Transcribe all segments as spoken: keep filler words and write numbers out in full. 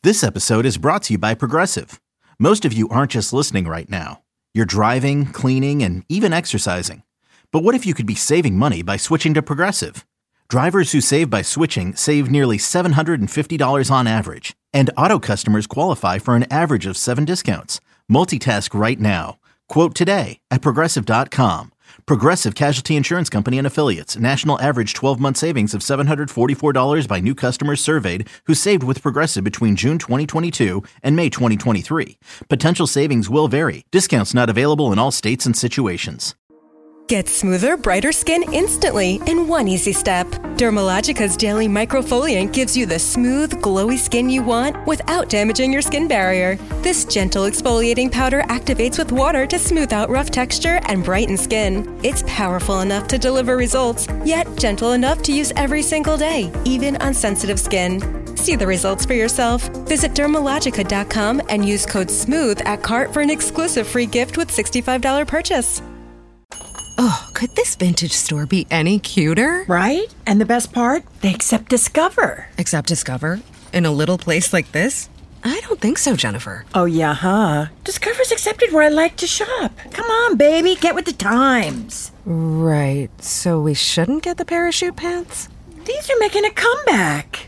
This episode is brought to you by Progressive. Most of you aren't just listening right now. You're driving, cleaning, and even exercising. But what if you could be saving money by switching to Progressive? Drivers who save by switching save nearly seven hundred fifty dollars on average. And auto customers qualify for an average of seven discounts. Multitask right now. Quote today at Progressive dot com. Progressive Casualty Insurance Company and Affiliates. National average twelve-month savings of seven hundred forty-four dollars by new customers surveyed who saved with Progressive between June twenty twenty-two and May twenty twenty-three. Potential savings will vary. Discounts not available in all states and situations. Get smoother, brighter skin instantly in one easy step. Dermalogica's Daily Microfoliant gives you the smooth, glowy skin you want without damaging your skin barrier. This gentle exfoliating powder activates with water to smooth out rough texture and brighten skin. It's powerful enough to deliver results, yet gentle enough to use every single day, even on sensitive skin. See the results for yourself. Visit Dermalogica dot com and use code SMOOTH at cart for an exclusive free gift with sixty-five dollars purchase. Oh, could this vintage store be any cuter? Right? And the best part? They accept Discover. Accept Discover? In a little place like this? I don't think so, Jennifer. Oh, yeah, huh? Discover's accepted where I like to shop. Come on, baby, get with the times. Right, so we shouldn't get the parachute pants? These are making a comeback.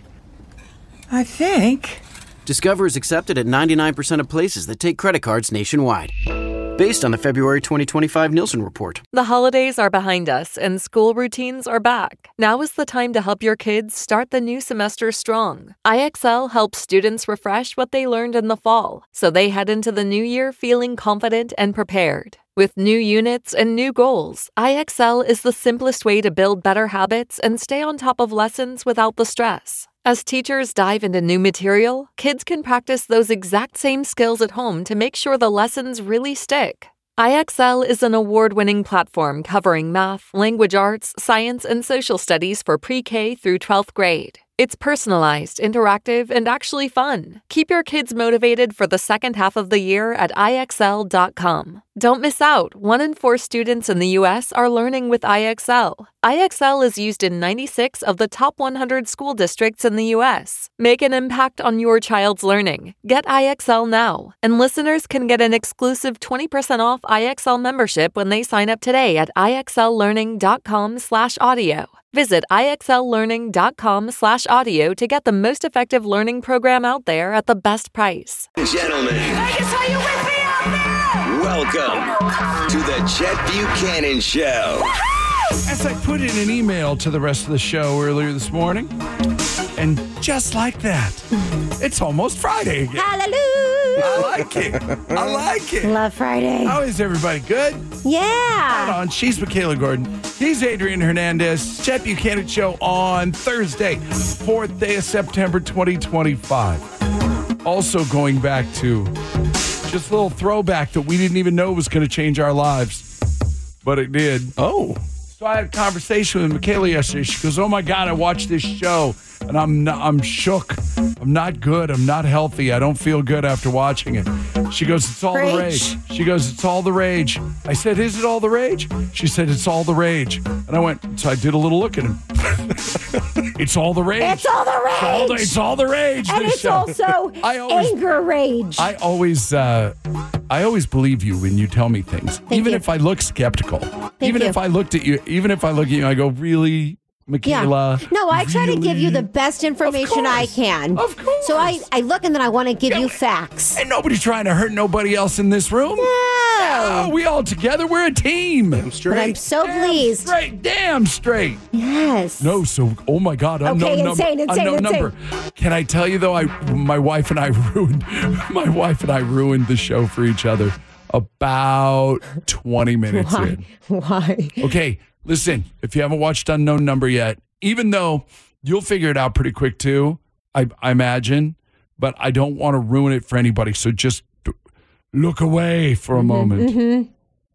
I think. Discover is accepted at ninety-nine percent of places that take credit cards nationwide. Based on the February twenty twenty-five Nielsen report. The holidays are behind us and school routines are back. Now is the time to help your kids start the new semester strong. I X L helps students refresh what they learned in the fall, so they head into the new year feeling confident and prepared. With new units and new goals, I X L is the simplest way to build better habits and stay on top of lessons without the stress. As teachers dive into new material, kids can practice those exact same skills at home to make sure the lessons really stick. I X L is an award-winning platform covering math, language arts, science, and social studies for pre-K through twelfth grade. It's personalized, interactive, and actually fun. Keep your kids motivated for the second half of the year at I X L dot com. Don't miss out. One in four students in the U S are learning with I X L. I X L is used in ninety-six of the top one hundred school districts in the U S. Make an impact on your child's learning. Get I X L now. And listeners can get an exclusive twenty percent off I X L membership when they sign up today at I X L learning dot com slash audio. Visit I X L learning dot com slash audio to get the most effective learning program out there at the best price. Gentlemen, Vegas, are you with me out there? Welcome to the Chet Buchanan Show. Woo-hoo! As I put in an email to the rest of the show earlier this morning, and just like that, it's almost Friday again. Hallelujah! I like it. I like it. Love Friday. How is everybody? Good? Yeah. Right on. She's Michaela Gordon. He's Adrian Hernandez. Chet Buchanan Show on Thursday, fourth day of September, twenty twenty-five. Also going back to just a little throwback that we didn't even know was going to change our lives, but it did. Oh. So I had a conversation with Michaela yesterday. She goes, "Oh my God, I watched this show and I'm not, I'm shook. I'm not good. I'm not healthy. I don't feel good after watching it." She goes, "It's all Rage. the rage." She goes, "It's all the rage." I said, "Is it all the rage?" She said, "It's all the rage." And I went, so I did a little look at him. It's all the rage. It's all the rage. It's all the, it's all the rage. And this it's show. also I always, anger rage. I always, uh, I always believe you when you tell me things, Thank even you. if I look skeptical. Thank even you. if I looked at you, even if I look at you, I go, "Really, Michaela?" Yeah. No, I try really? to give you the best information I can. Of course. So I, I look and then I want to give Yeah, you we- facts. Ain't nobody trying to hurt nobody else in this room. No. No, we all together. We're a team. I'm straight. But I'm so Damn pleased. straight. Damn straight. Yes. No, so oh my God, unknown Okay, number. insane, insane, unknown insane. number. Can I tell you though? I my wife and I ruined my wife and I ruined the show for each other about twenty minutes Why? in. Why? Okay, listen. If you haven't watched Unknown Number yet, even though you'll figure it out pretty quick too, I, I imagine, but I don't want to ruin it for anybody. So just look away for a Mm-hmm, moment. mm-hmm.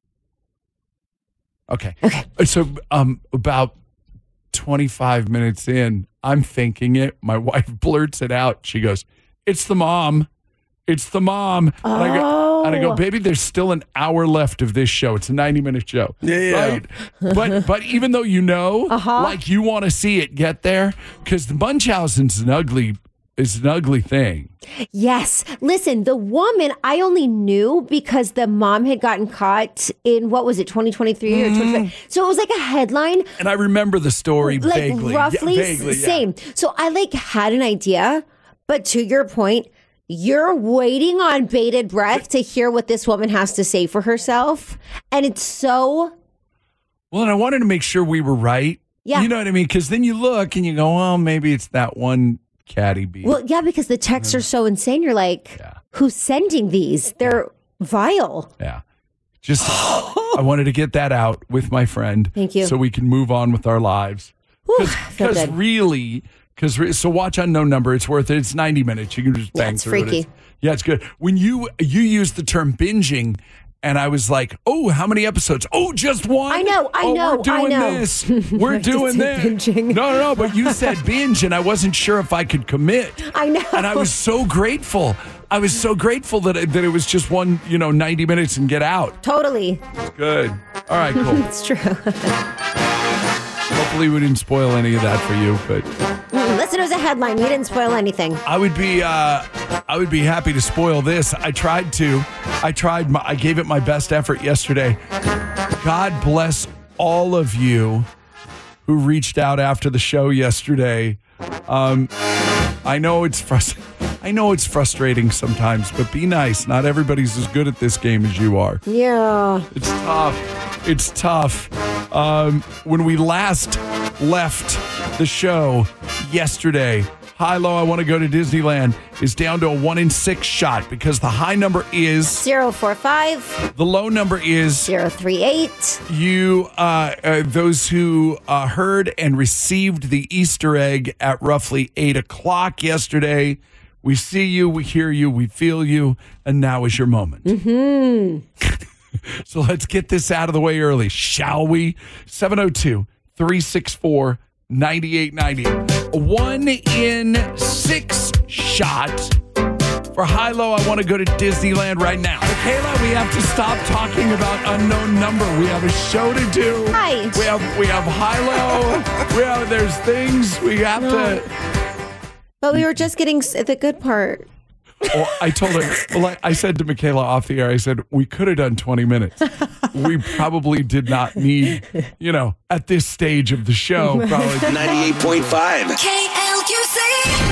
Okay. Okay. So um, about twenty-five minutes in, I'm thinking it. My wife blurts it out. She goes, "It's the mom. It's the mom." Oh. And I go, and I go, "Baby, there's still an hour left of this show. It's a ninety-minute show." Yeah, yeah. Right? But but even though you know, Uh-huh. like you want to see it get there, because the Munchausen's an ugly is an ugly thing. Yes. Listen, the woman I only knew because the mom had gotten caught in, what was it, twenty twenty-three mm. or twenty twenty? So it was like a headline. And I remember the story like vaguely. Roughly yeah, vaguely, same. Yeah. So I like had an idea, but to your point, you're waiting on bated breath to hear what this woman has to say for herself. And it's so... Well, and I wanted to make sure we were right. Yeah. You know what I mean? Because then you look and you go, well, maybe it's that one catty bee. Well, yeah, because the texts are so insane. You're like, yeah. who's sending these? They're vile. Yeah. Just, I wanted to get that out with my friend. Thank you. So we can move on with our lives. Because really... Because so watch Unknown Number. It's worth it. It's ninety minutes. You can just bang yeah, it's through freaky. it. It's, yeah, it's good. When you you used the term binging, and I was like, oh, how many episodes? Oh, just one. I know. I oh, know. We're doing I know. this. We're doing this. Binging. No, no, no. But you said binge, and I wasn't sure if I could commit. I know. And I was so grateful. I was so grateful that it, that it was just one, you know, ninety minutes and get out. Totally. Good. All right. Cool. It's true. Hopefully, we didn't spoil any of that for you, but. Listen, it was a headline. We didn't spoil anything. I would be, uh, I would be happy to spoil this. I tried to. I tried. My, I gave it my best effort yesterday. God bless all of you who reached out after the show yesterday. Um, I know it's frust- I know it's frustrating sometimes, but be nice. Not everybody's as good at this game as you are. Yeah, it's tough. It's tough. Um, when we last left the show yesterday, high low, I want to go to Disneyland is down to a one in six shot because the high number is zero four five. The low number is zero three eight. You, uh, uh, those who uh, heard and received the Easter egg at roughly eight o'clock yesterday, we see you, we hear you, we feel you, and now is your moment. Mm-hmm. So let's get this out of the way early, shall we? seven oh two, three six four, nine eight nine eight. One in six shot for high low. I want to go to Disneyland right now. Michaela, we have to stop talking about Unknown Number. We have a show to do. Hi. We have we have high low. we have there's things we have no. to. But we were just getting the good part. Well, I told her, well, I, I said to Michaela off the air, I said, we could have done twenty minutes. We probably did not need, you know, at this stage of the show, probably. ninety-eight point five. K L Q C.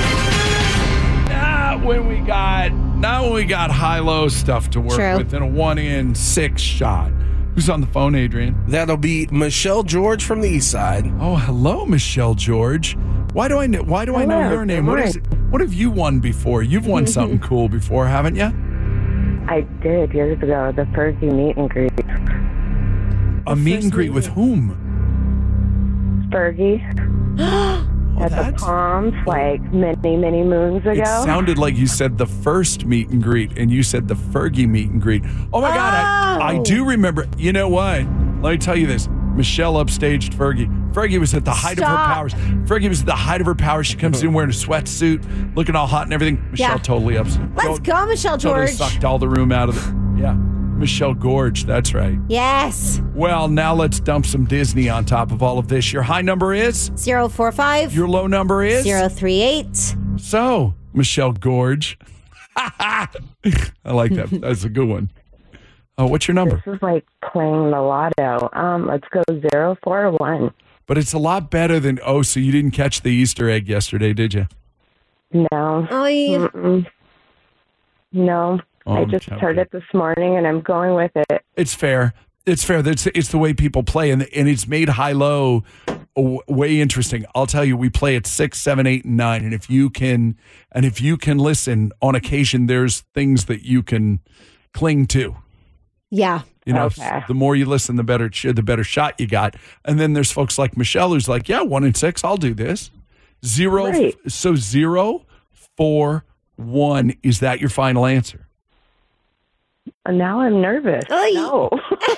Not when we got, not when we got high-low stuff to work True. with in a one in six shot. Who's on the phone, Adrian? That'll be Michelle George from the East Side. Oh, hello, Michelle George. Why do I know? Why do hello. I know your name? What is? What have you won before? You've won something cool before, haven't you? I did years ago. The Fergie meet and greet. A meet and greet with whom? Fergie. Oh, At the Palms, like many, many moons ago. It sounded like you said the first meet and greet, and you said the Fergie meet and greet. Oh my God, I, I do remember. You know what? Let me tell you this. Michelle upstaged Fergie. Fergie was at the height Stop. of her powers. Fergie was at the height of her powers. She comes in wearing a sweatsuit, looking all hot and everything. Michelle Yeah. totally ups. Let's go, Michelle Totally George. sucked all the room out of it. Yeah. Michelle Gorge, that's right. Yes. Well, now let's dump some Disney on top of all of this. Your high number is? zero four five. Your low number is? zero three eight. So, Michelle Gorge. I like that. That's a good one. Oh, what's your number? This is like playing the lotto. Um, let's go zero four one. But it's a lot better than, oh, so you didn't catch the Easter egg yesterday, did you? No. Oh, yeah. Mm-mm. No. Oh, I just okay. heard it this morning, and I'm going with it. It's fair. It's fair. It's, it's the way people play, and and it's made high-low w- way interesting. I'll tell you, we play at six, seven, eight, and nine, and if you can, and if you can listen, on occasion, there's things that you can cling to. Yeah. You know, Okay. the more you listen, the better the better shot you got. And then there's folks like Michelle who's like, yeah, one in six, I'll do this. Zero. Right. So zero, four, one. Is that your final answer? Now I'm nervous. Oy. No.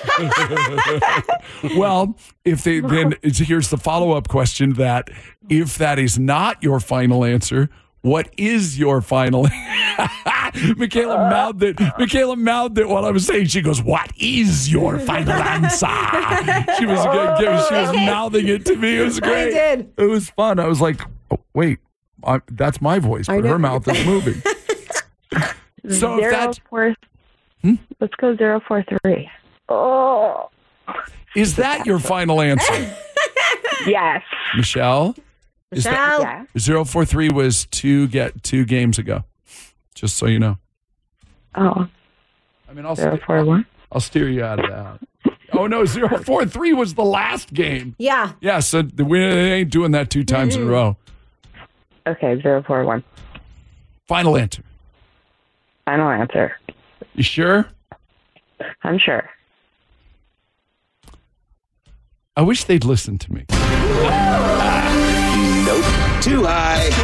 Well, if they then it's, here's the follow up question: that if that is not your final answer, what is your final? Michaela mouthed it. Michaela mouthed it while I was saying. She goes, "What is your final answer?" She was good. She was mouthing it to me. It was great. I did. It was fun. I was like, oh, "Wait, I, that's my voice, but her mouth is moving. So if zero, that's, four, hmm? let's go zero four three. Oh, is that your final answer? yes. Michelle? Is Michelle? Yeah. zero four three was two get two games ago. Just so you know. Oh. I mean, I'll zero st- four one. I'll steer you out of that. Oh no, zero four three was the last game. Yeah. Yeah, so we ain't doing that two times mm-hmm. in a row. Okay, zero four one. Final answer. Final answer. You sure? I'm sure. I wish they'd listen to me. Nope. Too high. Too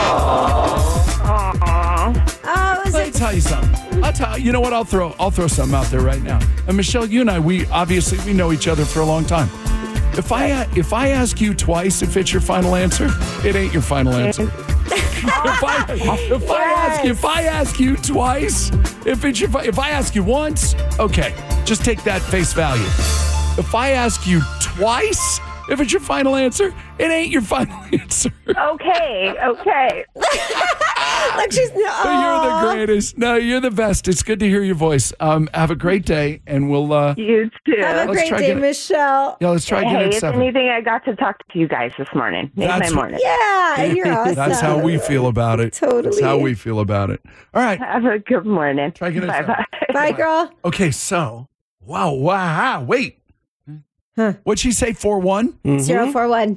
high. Oh, Let me tell you something. I'll tell you know what? I'll throw I'll throw something out there right now. And Michelle, you and I, we obviously we know each other for a long time. If I if I ask you twice if it's your final answer, it ain't your final answer. if I if I ask you if I ask you twice, if it's your if I ask you once, okay, just take that face value. If I ask you twice, if it's your final answer, it ain't your final answer. Okay, okay. Like she's, oh. You're the greatest. No, you're the best. It's good to hear your voice. Um, have a great day, and we'll. Uh, you too. Have a great day, it, Michelle. Yeah, let's try hey, again at if seven. anything, I got to talk to you guys this morning. Made That's my morning. Yeah, you're awesome. That's how we feel about it. Totally. That's how we feel about it. All right. Have a good morning. Try again at Bye seven. Bye, girl. Okay, so wow, wow, wait. Huh. What'd she say? Four one mm-hmm. Zero four one.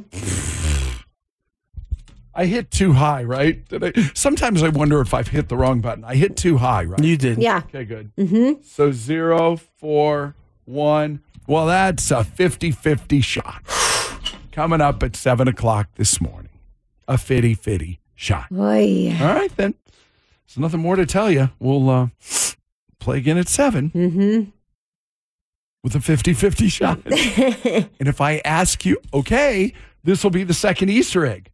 I hit too high, right? Did I? Sometimes I wonder if I've hit the wrong button. I hit too high, right? You did. Yeah. Okay, good. Mm-hmm. So zero, four, one. Well, that's a fifty-fifty shot. Coming up at seven o'clock this morning. A fifty-fifty shot. Oy. All right, then. There's nothing more to tell you. We'll uh, play again at seven. Mm-hmm. With a fifty-fifty shot. And if I ask you, okay, this will be the second Easter egg.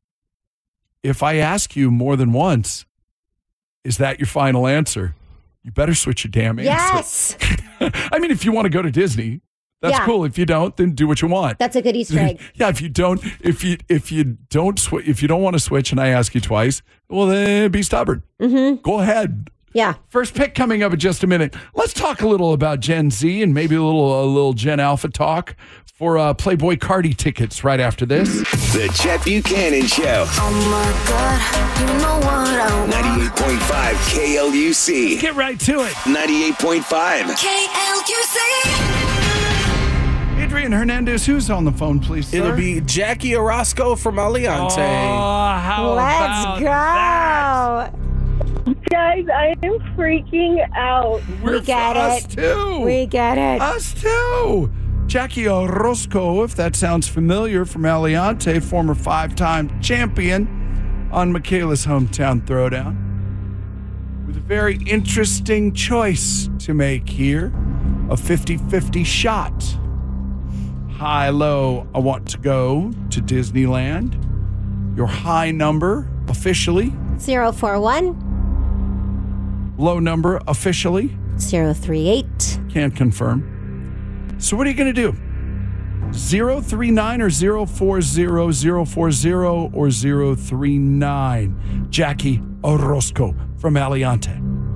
If I ask you more than once, is that your final answer? You better switch your damn answer. Yes. I mean, if you want to go to Disney, that's yeah. cool. If you don't, then do what you want. That's a good Easter egg. Yeah, if you don't, if you if you don't sw- if you don't want to switch, and I ask you twice, well, then be stubborn. Mm-hmm. Go ahead. Yeah. First pick coming up in just a minute. Let's talk a little about Gen Z and maybe a little a little Gen Alpha talk for uh, Playboy Cardi tickets right after this. The Chet Buchanan Show. Oh my God, you know what I want. ninety-eight point five K L U C. Get right to it. ninety-eight point five K L U C. Adrian Hernandez, who's on the phone, please, sir? It'll be Jackie Orozco from Aliante. Oh, how Let's about go. that? Guys, I am freaking out. We're we get us it. too. We get it. Us too. Jackie Orozco, if that sounds familiar, from Aliante, former five-time champion on Michaela's Hometown Throwdown. With a very interesting choice to make here. A fifty-fifty shot. High, low, I want to go to Disneyland. Your high number, officially. Zero four one. Low number, officially. Zero three eight. Can't confirm. So what are you going to do? zero three nine or zero four zero, zero four zero or zero three nine? Jackie Orozco from Aliante.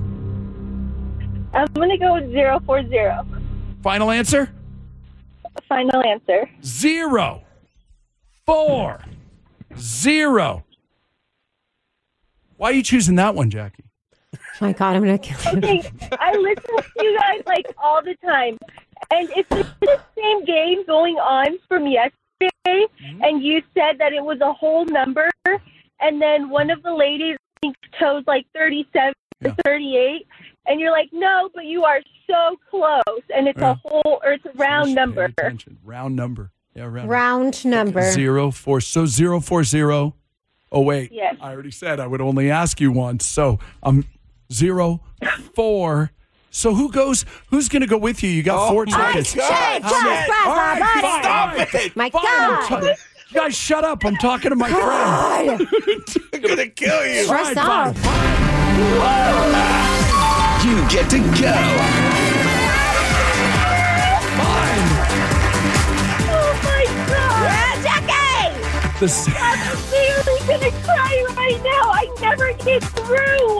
I'm going to go with zero four zero. Final answer? Final answer. Zero. Four. Zero. Why are you choosing that one, Jackie? Oh my God, I'm going to kill you. Okay, I listen to you guys like all the time. And it's the same game going on from yesterday. Mm-hmm. And you said that it was a whole number. And then one of the ladies I think chose like thirty-seven yeah. or thirty-eight. And you're like, no, but you are so close. And it's yeah. a whole, or it's a round number. Round number. Yeah, round, round number. Zero, four. So zero, four, zero. Oh, wait. Yes. I already said I would only ask you once. So I'm um, zero, four. So who goes, who's going to go with you? You got oh four tickets. My God. Right, Stop it. My fine. God. Ta- you guys shut up. I'm talking to my God. friend. I'm going to kill you. Stress Fine, off. fine, fine. You get to go. Fine. Oh, my God. Yeah, Jackie. The, I'm seriously going to cry right right now. I never get through.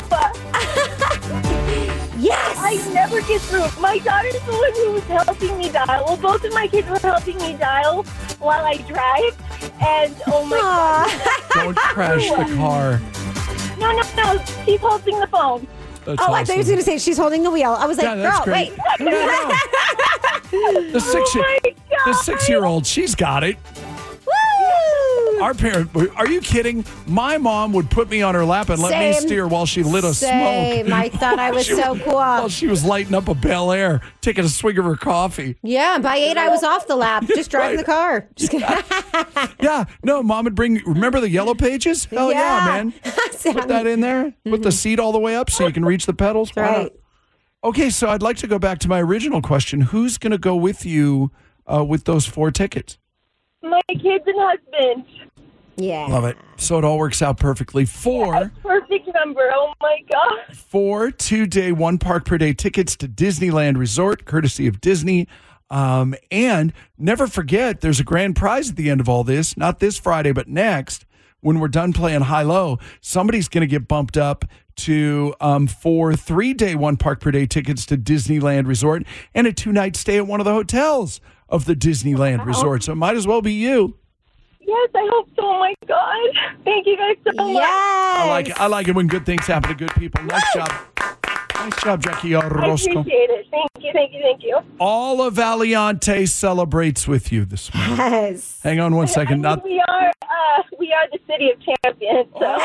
Yes! I never get through. My daughter's the one who was helping me dial. Well, both of my kids were helping me dial while I drive. And, oh my God. Don't crash the car. No, no, no. She's holding the phone. That's oh, awesome. I thought you were going to say she's holding the wheel. I was like, Yeah, that's girl, great. wait. No, no, no. The six, Oh my the God. six-year-old, she's got it. Woo! Our parent, are you kidding? My mom would put me on her lap and let me Same. steer while she lit a Same. smoke. I thought I was She- so cool. While she was lighting up a Bel Air, taking a swig of her coffee. Yeah, by eight, I was off the lap, just driving Right. the car. Just kidding. Yeah, no, Mom would bring, remember the yellow pages? Hell yeah, Yeah. man. Put that in there. Put the seat all the way up so you can reach the pedals. Why right. not? Okay, so I'd like to go back to my original question. Who's going to go with you uh, with those four tickets? My kids and husband. Yeah. Love it. So it all works out perfectly. Four, Perfect number. Oh my God. four two-day, one park per day tickets to Disneyland Resort, courtesy of Disney. Um, and never forget, there's a grand prize at the end of all this. Not this Friday, but next, when we're done playing high-low, somebody's going to get bumped up to um, four three-day, one park per day tickets to Disneyland Resort and a two-night stay at one of the hotels of the Disneyland Resort. So it might as well be you. Yes, I hope so. Oh my God. Thank you guys so much. Yes. I like it. I like it when good things happen to good people. Nice job. Nice job, Jackie I Orozco. appreciate it. Thank you, thank you, thank you. All of Aliante celebrates with you this morning. Yes. Hang on one I second. mean, Not we are uh, we are the city of champions. So.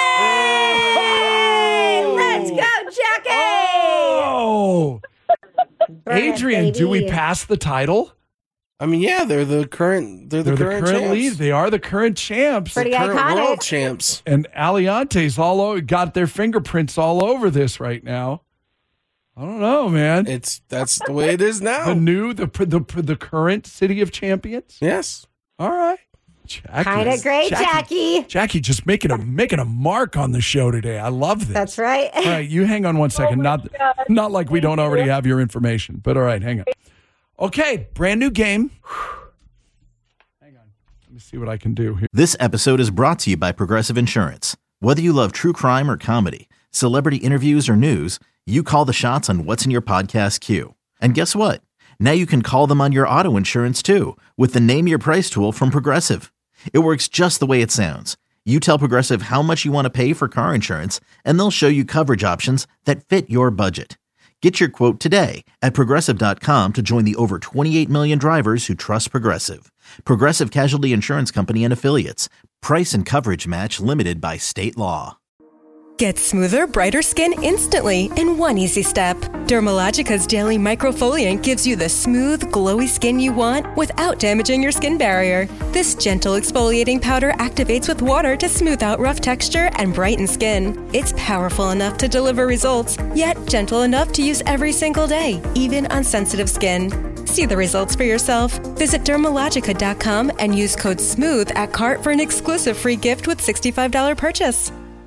Hey, let's go, Jackie. Oh, Burn it, Adrian, do we baby. pass the title? I mean, yeah, they're the current. They're the They're current, the current champs. lead. They are the current champs. Pretty current iconic. world champs. And Aliante's all over, got their fingerprints all over this right now. I don't know, man. It's that's the way it is now. The new, the the the current city of champions. Yes. All right. Jackie. Kind of great, Jackie. Jackie just making a making a mark on the show today. I love this. That's right. All right, you hang on one second. Oh my not God. not like we don't already have your information, but all right, hang on. Okay, brand new game. Hang on. Let me see what I can do here. This episode is brought to you by Progressive Insurance. Whether you love true crime or comedy, celebrity interviews or news, you call the shots on what's in your podcast queue. And guess what? Now you can call them on your auto insurance too with the Name Your Price tool from Progressive. It works just the way it sounds. You tell Progressive how much you want to pay for car insurance, and they'll show you coverage options that fit your budget. Get your quote today at Progressive dot com to join the over twenty-eight million drivers who trust Progressive. Progressive Casualty Insurance Company and Affiliates. Price and coverage match limited by state law. Get smoother, brighter skin instantly in one easy step. Dermalogica's Daily Microfoliant gives you the smooth, glowy skin you want without damaging your skin barrier. This gentle exfoliating powder activates with water to smooth out rough texture and brighten skin. It's powerful enough to deliver results, yet gentle enough to use every single day, even on sensitive skin. See the results for yourself. Visit Dermalogica dot com and use code SMOOTH at cart for an exclusive free gift with sixty-five dollars purchase.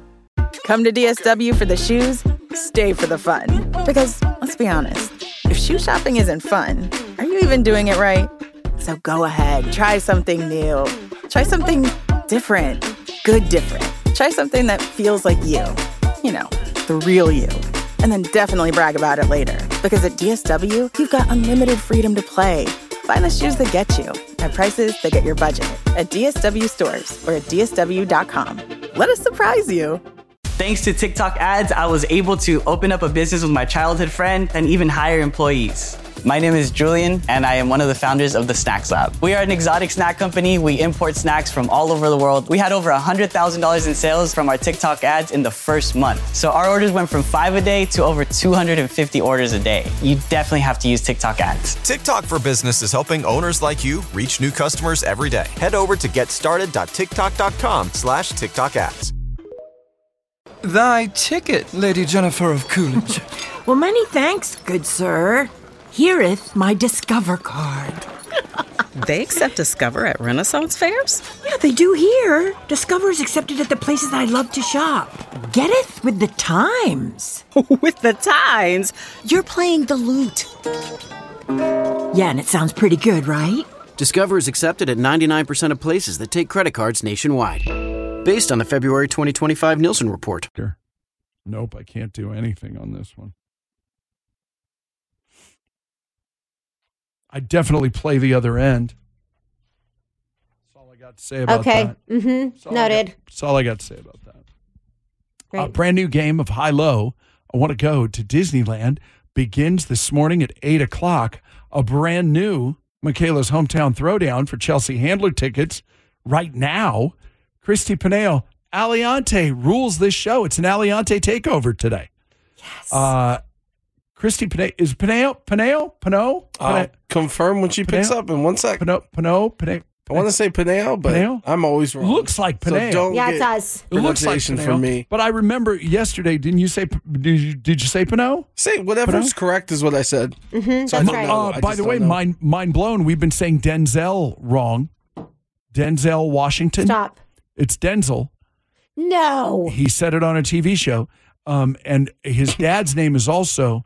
Come to D S W for the shoes, stay for the fun. Because, let's be honest, if shoe shopping isn't fun, are you even doing it right? So go ahead, try something new. Try something different. Good different. Try something that feels like you. You know, the real you. And then definitely brag about it later. Because at D S W, you've got unlimited freedom to play. Find the shoes that get you at prices that get your budget at D S W stores or at D S W dot com. Let us surprise you. Thanks to TikTok ads, I was able to open up a business with my childhood friend and even hire employees. My name is Julian, and I am one of the founders of the Snacks Lab. We are an exotic snack company. We import snacks from all over the world. We had over one hundred thousand dollars in sales from our TikTok ads in the first month. So our orders went from five a day to over two hundred fifty orders a day. You definitely have to use TikTok ads. TikTok for Business is helping owners like you reach new customers every day. Head over to getstarted.tiktok.com slash TikTok ads. Thy ticket, Lady Jennifer of Coolidge. Well, many thanks, good sir. Hereeth my Discover card. They accept Discover at Renaissance fairs? Yeah, they do here. Discover is accepted at the places I love to shop. Getteth with the times. With the times? You're playing the lute. Yeah, and it sounds pretty good, right? Discover is accepted at ninety-nine percent of places that take credit cards nationwide. based on the February twenty twenty-five Nielsen report. Nope, I can't do anything on this one. I definitely play the other end. That's all I got to say about okay. that. Okay. Mm-hmm. Noted. Got, that's all I got to say about that. Great. A brand new game of high-low. I want to go to Disneyland. Begins this morning at eight o'clock. A brand new Michaela's Hometown Throwdown for Chelsea Handler tickets right now. Christy Pineo, Aliante rules this show. It's an Aliante takeover today. Yes. Uh, Christy Pineo, is Pineo, Pineo, Pineo? I'll confirm when she picks Pineo? up in one sec. Pineo, Pineo, Pineo. I want to say Pineo, but Pineo? I'm always wrong. Looks like Pineo. So don't Yeah, it get does. It looks like pronunciation Pineo, from me. But I remember yesterday, didn't you say, did you, did you say Pineo? Say whatever's Pineo? correct is what I said. Mm-hmm, So I that's don't right. know. Uh, I by just the don't way, know. mind, mind blown. We've been saying Denzel wrong. Denzel Washington. Stop. It's Denzel. No. He said it on a T V show. Um, and his dad's name is also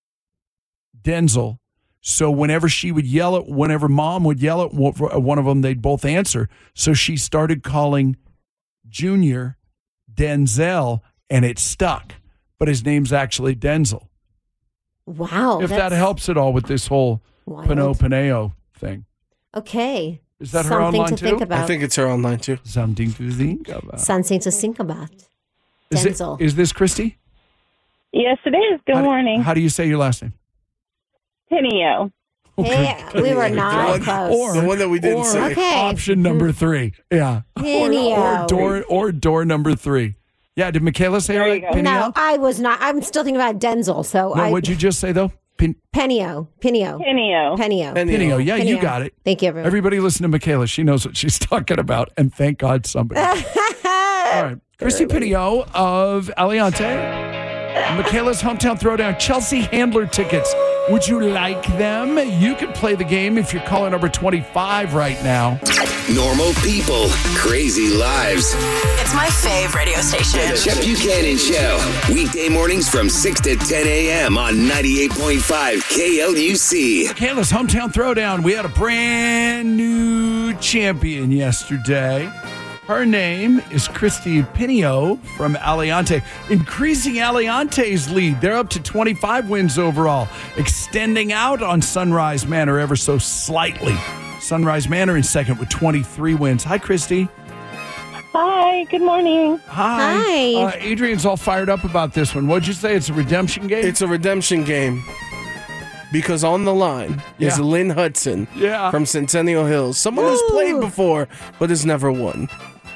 Denzel. So whenever she would yell at, whenever mom would yell at one of them, they'd both answer. So she started calling Junior Denzel, and it stuck. But his name's actually Denzel. Wow. If that that's helps at all with this whole wild. Pinot Pineo thing. Okay. Is that her Something online to too? think about. I think it's her online too. Something to think about. Something to think about. Is, it, Denzel. is this Christy? Yes, it is. Good How do- morning. How do you say your last name? Pineo. Hey, we were not close. Or, The one that we didn't or say. Okay. option number three. Yeah. Or, Pineo. or door or door number three. Yeah, did Michaela say There it you right? go. Pineo? No, I was not. I'm still thinking about Denzel. So No, I. what'd you just say though? Pin- Pineo. Pineo. Pineo. Pineo. Pineo. Yeah, you Pineo. got it. Thank you, everyone. Everybody listen to Michaela. She knows what she's talking about. And thank God somebody. All right. Christy Pineo of Aliante. Michaela's Hometown Throwdown. Chelsea Handler tickets. Would you like them? You can play the game if you're caller number twenty-five right now. Normal people, crazy lives. It's my fave radio station. The Chet Buchanan Show. Weekday mornings from six to ten a.m. on ninety-eight point five K L U C. Michaela's Hometown Throwdown. We had a brand new champion yesterday. Her name is Christy Pineo from Aliante, increasing Aliante's lead. They're up to twenty-five wins overall, extending out on Sunrise Manor ever so slightly. Sunrise Manor in second with twenty-three wins. Hi, Christy. Hi. Good morning. Hi. Hi. Uh, Adrian's all fired up about this one. What'd you say? It's a redemption game? It's a redemption game because on the line is Yeah. Lynn Hudson Yeah. from Centennial Hills. Someone who's played before but has never won.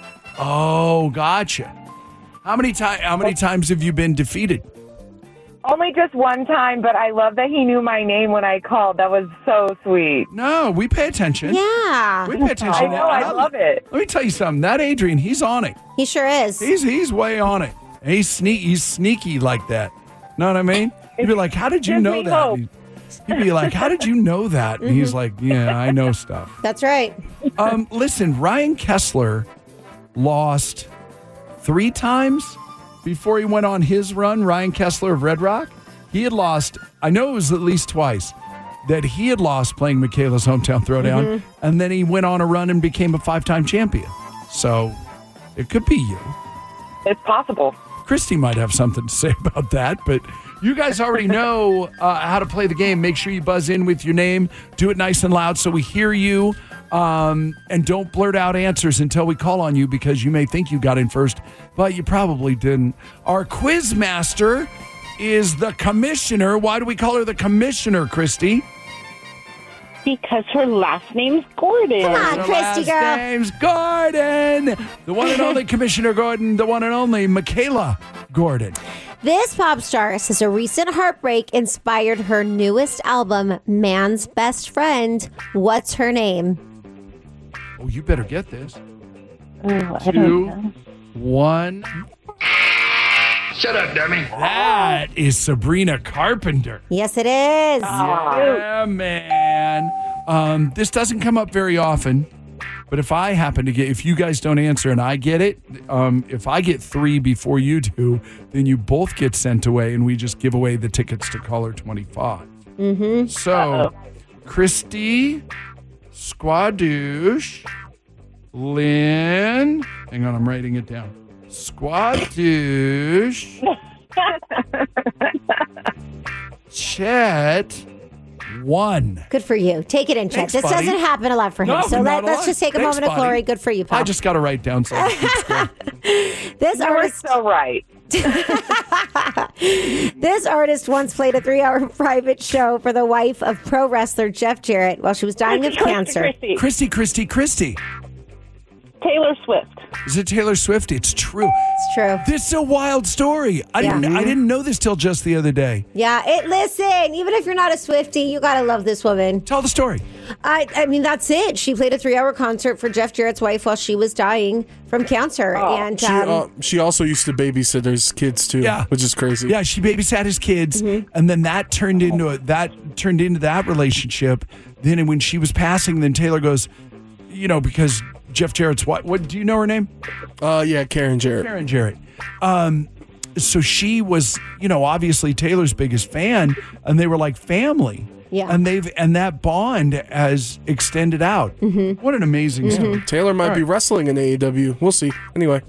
Oh, gotcha. How many times? How many times have you been defeated? Only just one time, but I love that he knew my name when I called. That was so sweet. No, we pay attention. Yeah. We pay attention. I know, I love it. Let me tell you something. That Adrian, he's on it. He sure is. He's he's way on it. He's sneaky. He's sneaky like that. Know what I mean? He'd be like, "How did you Gives know me that?" hope. He'd be like, "How did you know that?" And he's like, "Yeah, I know stuff." That's right. Um, listen, Ryan Kessler lost three times before he went on his run. Ryan Kessler of Red Rock, he had lost. I know it was at least twice that he had lost playing Michaela's Hometown Throwdown, Mhm. and then he went on a run and became a five-time champion. So it could be you. It's possible. Christy might have something to say about that, but you guys already know uh, how to play the game. Make sure you buzz in with your name. Do it nice and loud so we hear you. Um, and don't blurt out answers until we call on you because you may think you got in first, but you probably didn't. Our quiz master is the commissioner. Why do we call her the commissioner, Christy? Because her last name's Gordon. Come on, Her Christy last girl. name's Gordon. The one and only Commissioner Gordon. The one and only Michaela Gordon. This pop star says a recent heartbreak inspired her newest album, Man's Best Friend. What's her name? Oh, you better get this. Oh, I don't Two, know. one. Shut up, dummy. That is Sabrina Carpenter. Yes, it is. Yeah, man. Um, this doesn't come up very often, but if I happen to get, if you guys don't answer and I get it, um, if I get three before you do, then you both get sent away and we just give away the tickets to caller twenty-five. Mm-hmm. So, Christy Squadouche, Lynn. Hang on, I'm writing it down. Squadouche. Chet. One. Good for you. Take it in, Chet. Thanks, This buddy. doesn't happen a lot for him. No, so not let, a let's lot. just take a Thanks, moment of buddy. glory. Good for you, pal. I just got to write down something. This You artist, were so right. this artist once played a three-hour private show for the wife of pro wrestler Jeff Jarrett while she was dying of cancer. Christy. Christy, Christy, Christy. Taylor Swift. Is it Taylor Swift? It's true. It's true. This is a wild story. I Yeah. didn't I didn't know this till just the other day. Yeah, it. Listen, even if you're not a Swiftie, you gotta love this woman. Tell the story. I, I mean, that's it. She played a three-hour concert for Jeff Jarrett's wife while she was dying from cancer, and She, um, uh, she also used to babysit his kids too, Yeah. which is crazy. Yeah, she babysat his kids, Mm-hmm. and then that turned into a, that turned into that relationship. Then when she was passing, then Taylor goes, you know, because Jeff Jarrett's wife. What do you know her name? Uh, yeah, Karen Jarrett. Karen Jarrett. Um, so she was, you know, obviously Taylor's biggest fan, and they were like family. Yeah. And they've and that bond has extended out. Mm-hmm. What an amazing Mm-hmm. story. Taylor might All be right. wrestling in A E W. We'll see. Anyway.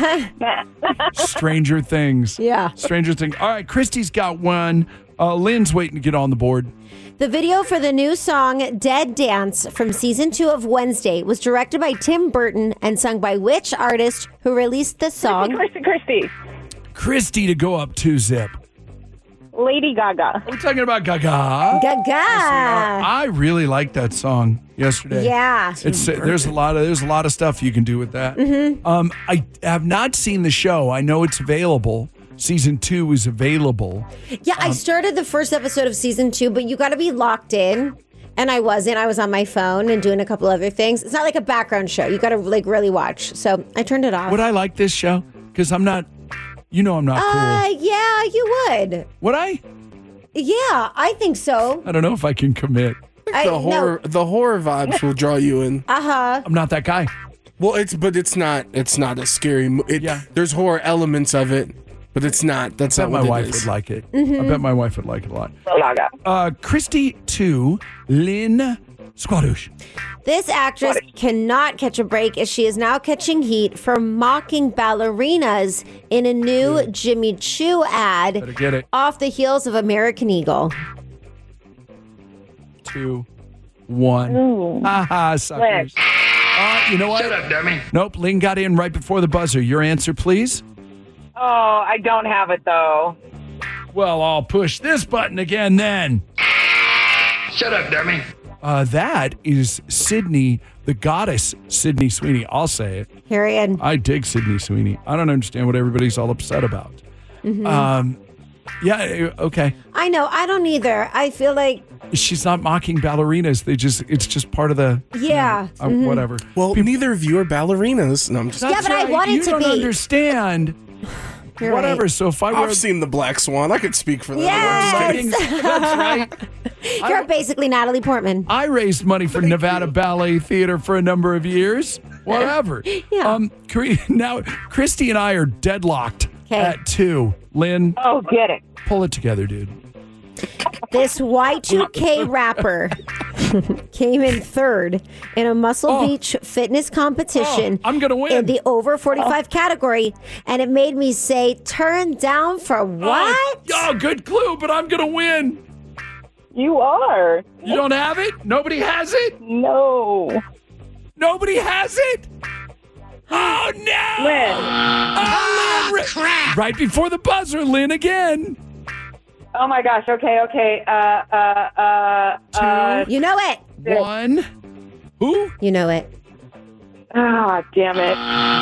Stranger Things. Yeah. Stranger Things. All right, Christy's got one. Uh, Lynn's waiting to get on the board. the video for the new song Dead Dance from season two of Wednesday was directed by Tim Burton and sung by which artist who released the song? Christy, Christy. Christy to go up two zip. Lady Gaga. We're talking about Gaga. Gaga. I really liked that song yesterday. Yeah. It's uh, there's a lot of there's a lot of stuff you can do with that. Mm-hmm. Um, I have not seen the show. I know it's available. Season two is available. Yeah, I Um, started the first episode of season two, but you got to be locked in. And I wasn't. I was on my phone and doing a couple other things. It's not like a background show. You got to like really watch. So I turned it off. Would I like this show? Because I'm not. You know I'm not cool. Uh, yeah, you would. Would I? Yeah, I think so. I don't know if I can commit. I, the horror, the horror vibes will draw you in. Uh huh. I'm not that guy. Well, it's but it's not. It's not a scary. Mo- it, yeah. There's horror elements of it, but it's not. That's I bet not my what wife it is. would like it. Mm-hmm. I bet my wife would like it a lot. Uh, Christy two, Lynn Squadouche. This actress cannot catch a break as she is now catching heat for mocking ballerinas in a new Jimmy Choo ad Better get it. off the heels of American Eagle. Two, one. Haha, suckers. Uh, you know what? Shut up, dummy. Nope, Lynn got in right before the buzzer. Your answer, please. Oh, I don't have it though. Well, I'll push this button again then. Shut up, dummy. Uh, that is Sydney, the goddess Sydney Sweeney. I'll say it. Period. I dig Sydney Sweeney. I don't understand what everybody's all upset about. Mhm. Um, yeah, okay. I know. I don't either. I feel like, She's not mocking ballerinas. They just, it's just part of the, yeah. uh, mhm. whatever. Well, neither of you are ballerinas. No, I'm just. Yeah, but I want it you to don't be. understand. You're Whatever. right. So if I were, I've seen the Black Swan. I could speak for them. Yes! that's right. You're basically Natalie Portman. I raised money for Nevada Ballet Theater for a number of years. Whatever. Yeah. Um, Cre- now Christy and I are deadlocked at two. Lynn, Oh, get it. pull it together, dude. This Y two K rapper came in third in a Muscle Oh. Beach fitness competition. Oh, I'm gonna win. In the over forty-five category. And it made me say, turn down for what? Oh, oh, good clue, but I'm gonna win. You are. You don't have it? Nobody has it? No. Nobody has it? Oh no! Lynn. Oh, Lynn, crap! Right before the buzzer, Lynn again. Oh my gosh. Okay. Okay. Uh. Uh. Uh. uh You know it. One. Who? You know it. Ah, damn it.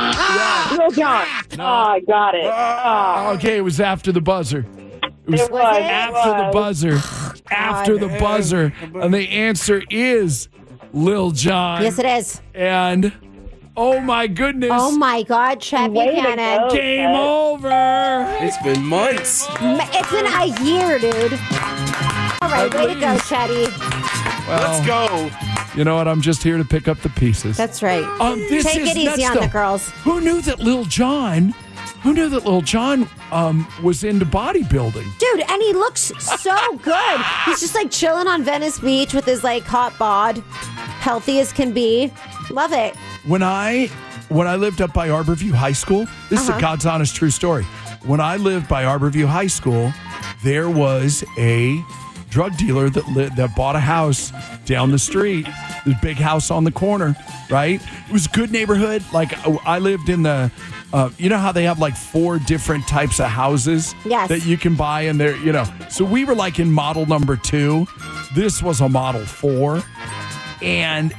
Lil Jon. No. Oh, I got it. Oh. Okay, it was after the buzzer. It was, It was, it after the was. buzzer. After the buzzer. And the answer is Lil Jon. Yes, it is. And oh my goodness. Oh my God, Chad Way to Buchanan. go. Game over. It's been months. It's been a year, dude. All right, way to go, Chatty. Well, Let's go. You know what? I'm just here to pick up the pieces. That's right. Um, this Take is it easy nuts, on though. the girls. Who knew that Lil Jon, who knew that Lil Jon um, was into bodybuilding? Dude, and he looks so good. He's just like chilling on Venice Beach with his like hot bod, healthy as can be. Love it. When I when I lived up by Arborview High School, this Uh-huh. is a God's honest true story. When I lived by Arborview High School, there was a drug dealer that li- that bought a house down the street, this big house on the corner, right? It was a good neighborhood. Like I lived in the, uh, you know how they have like four different types of houses Yes. that you can buy, and they're, you know, so we were like in model number two. This was a model four, and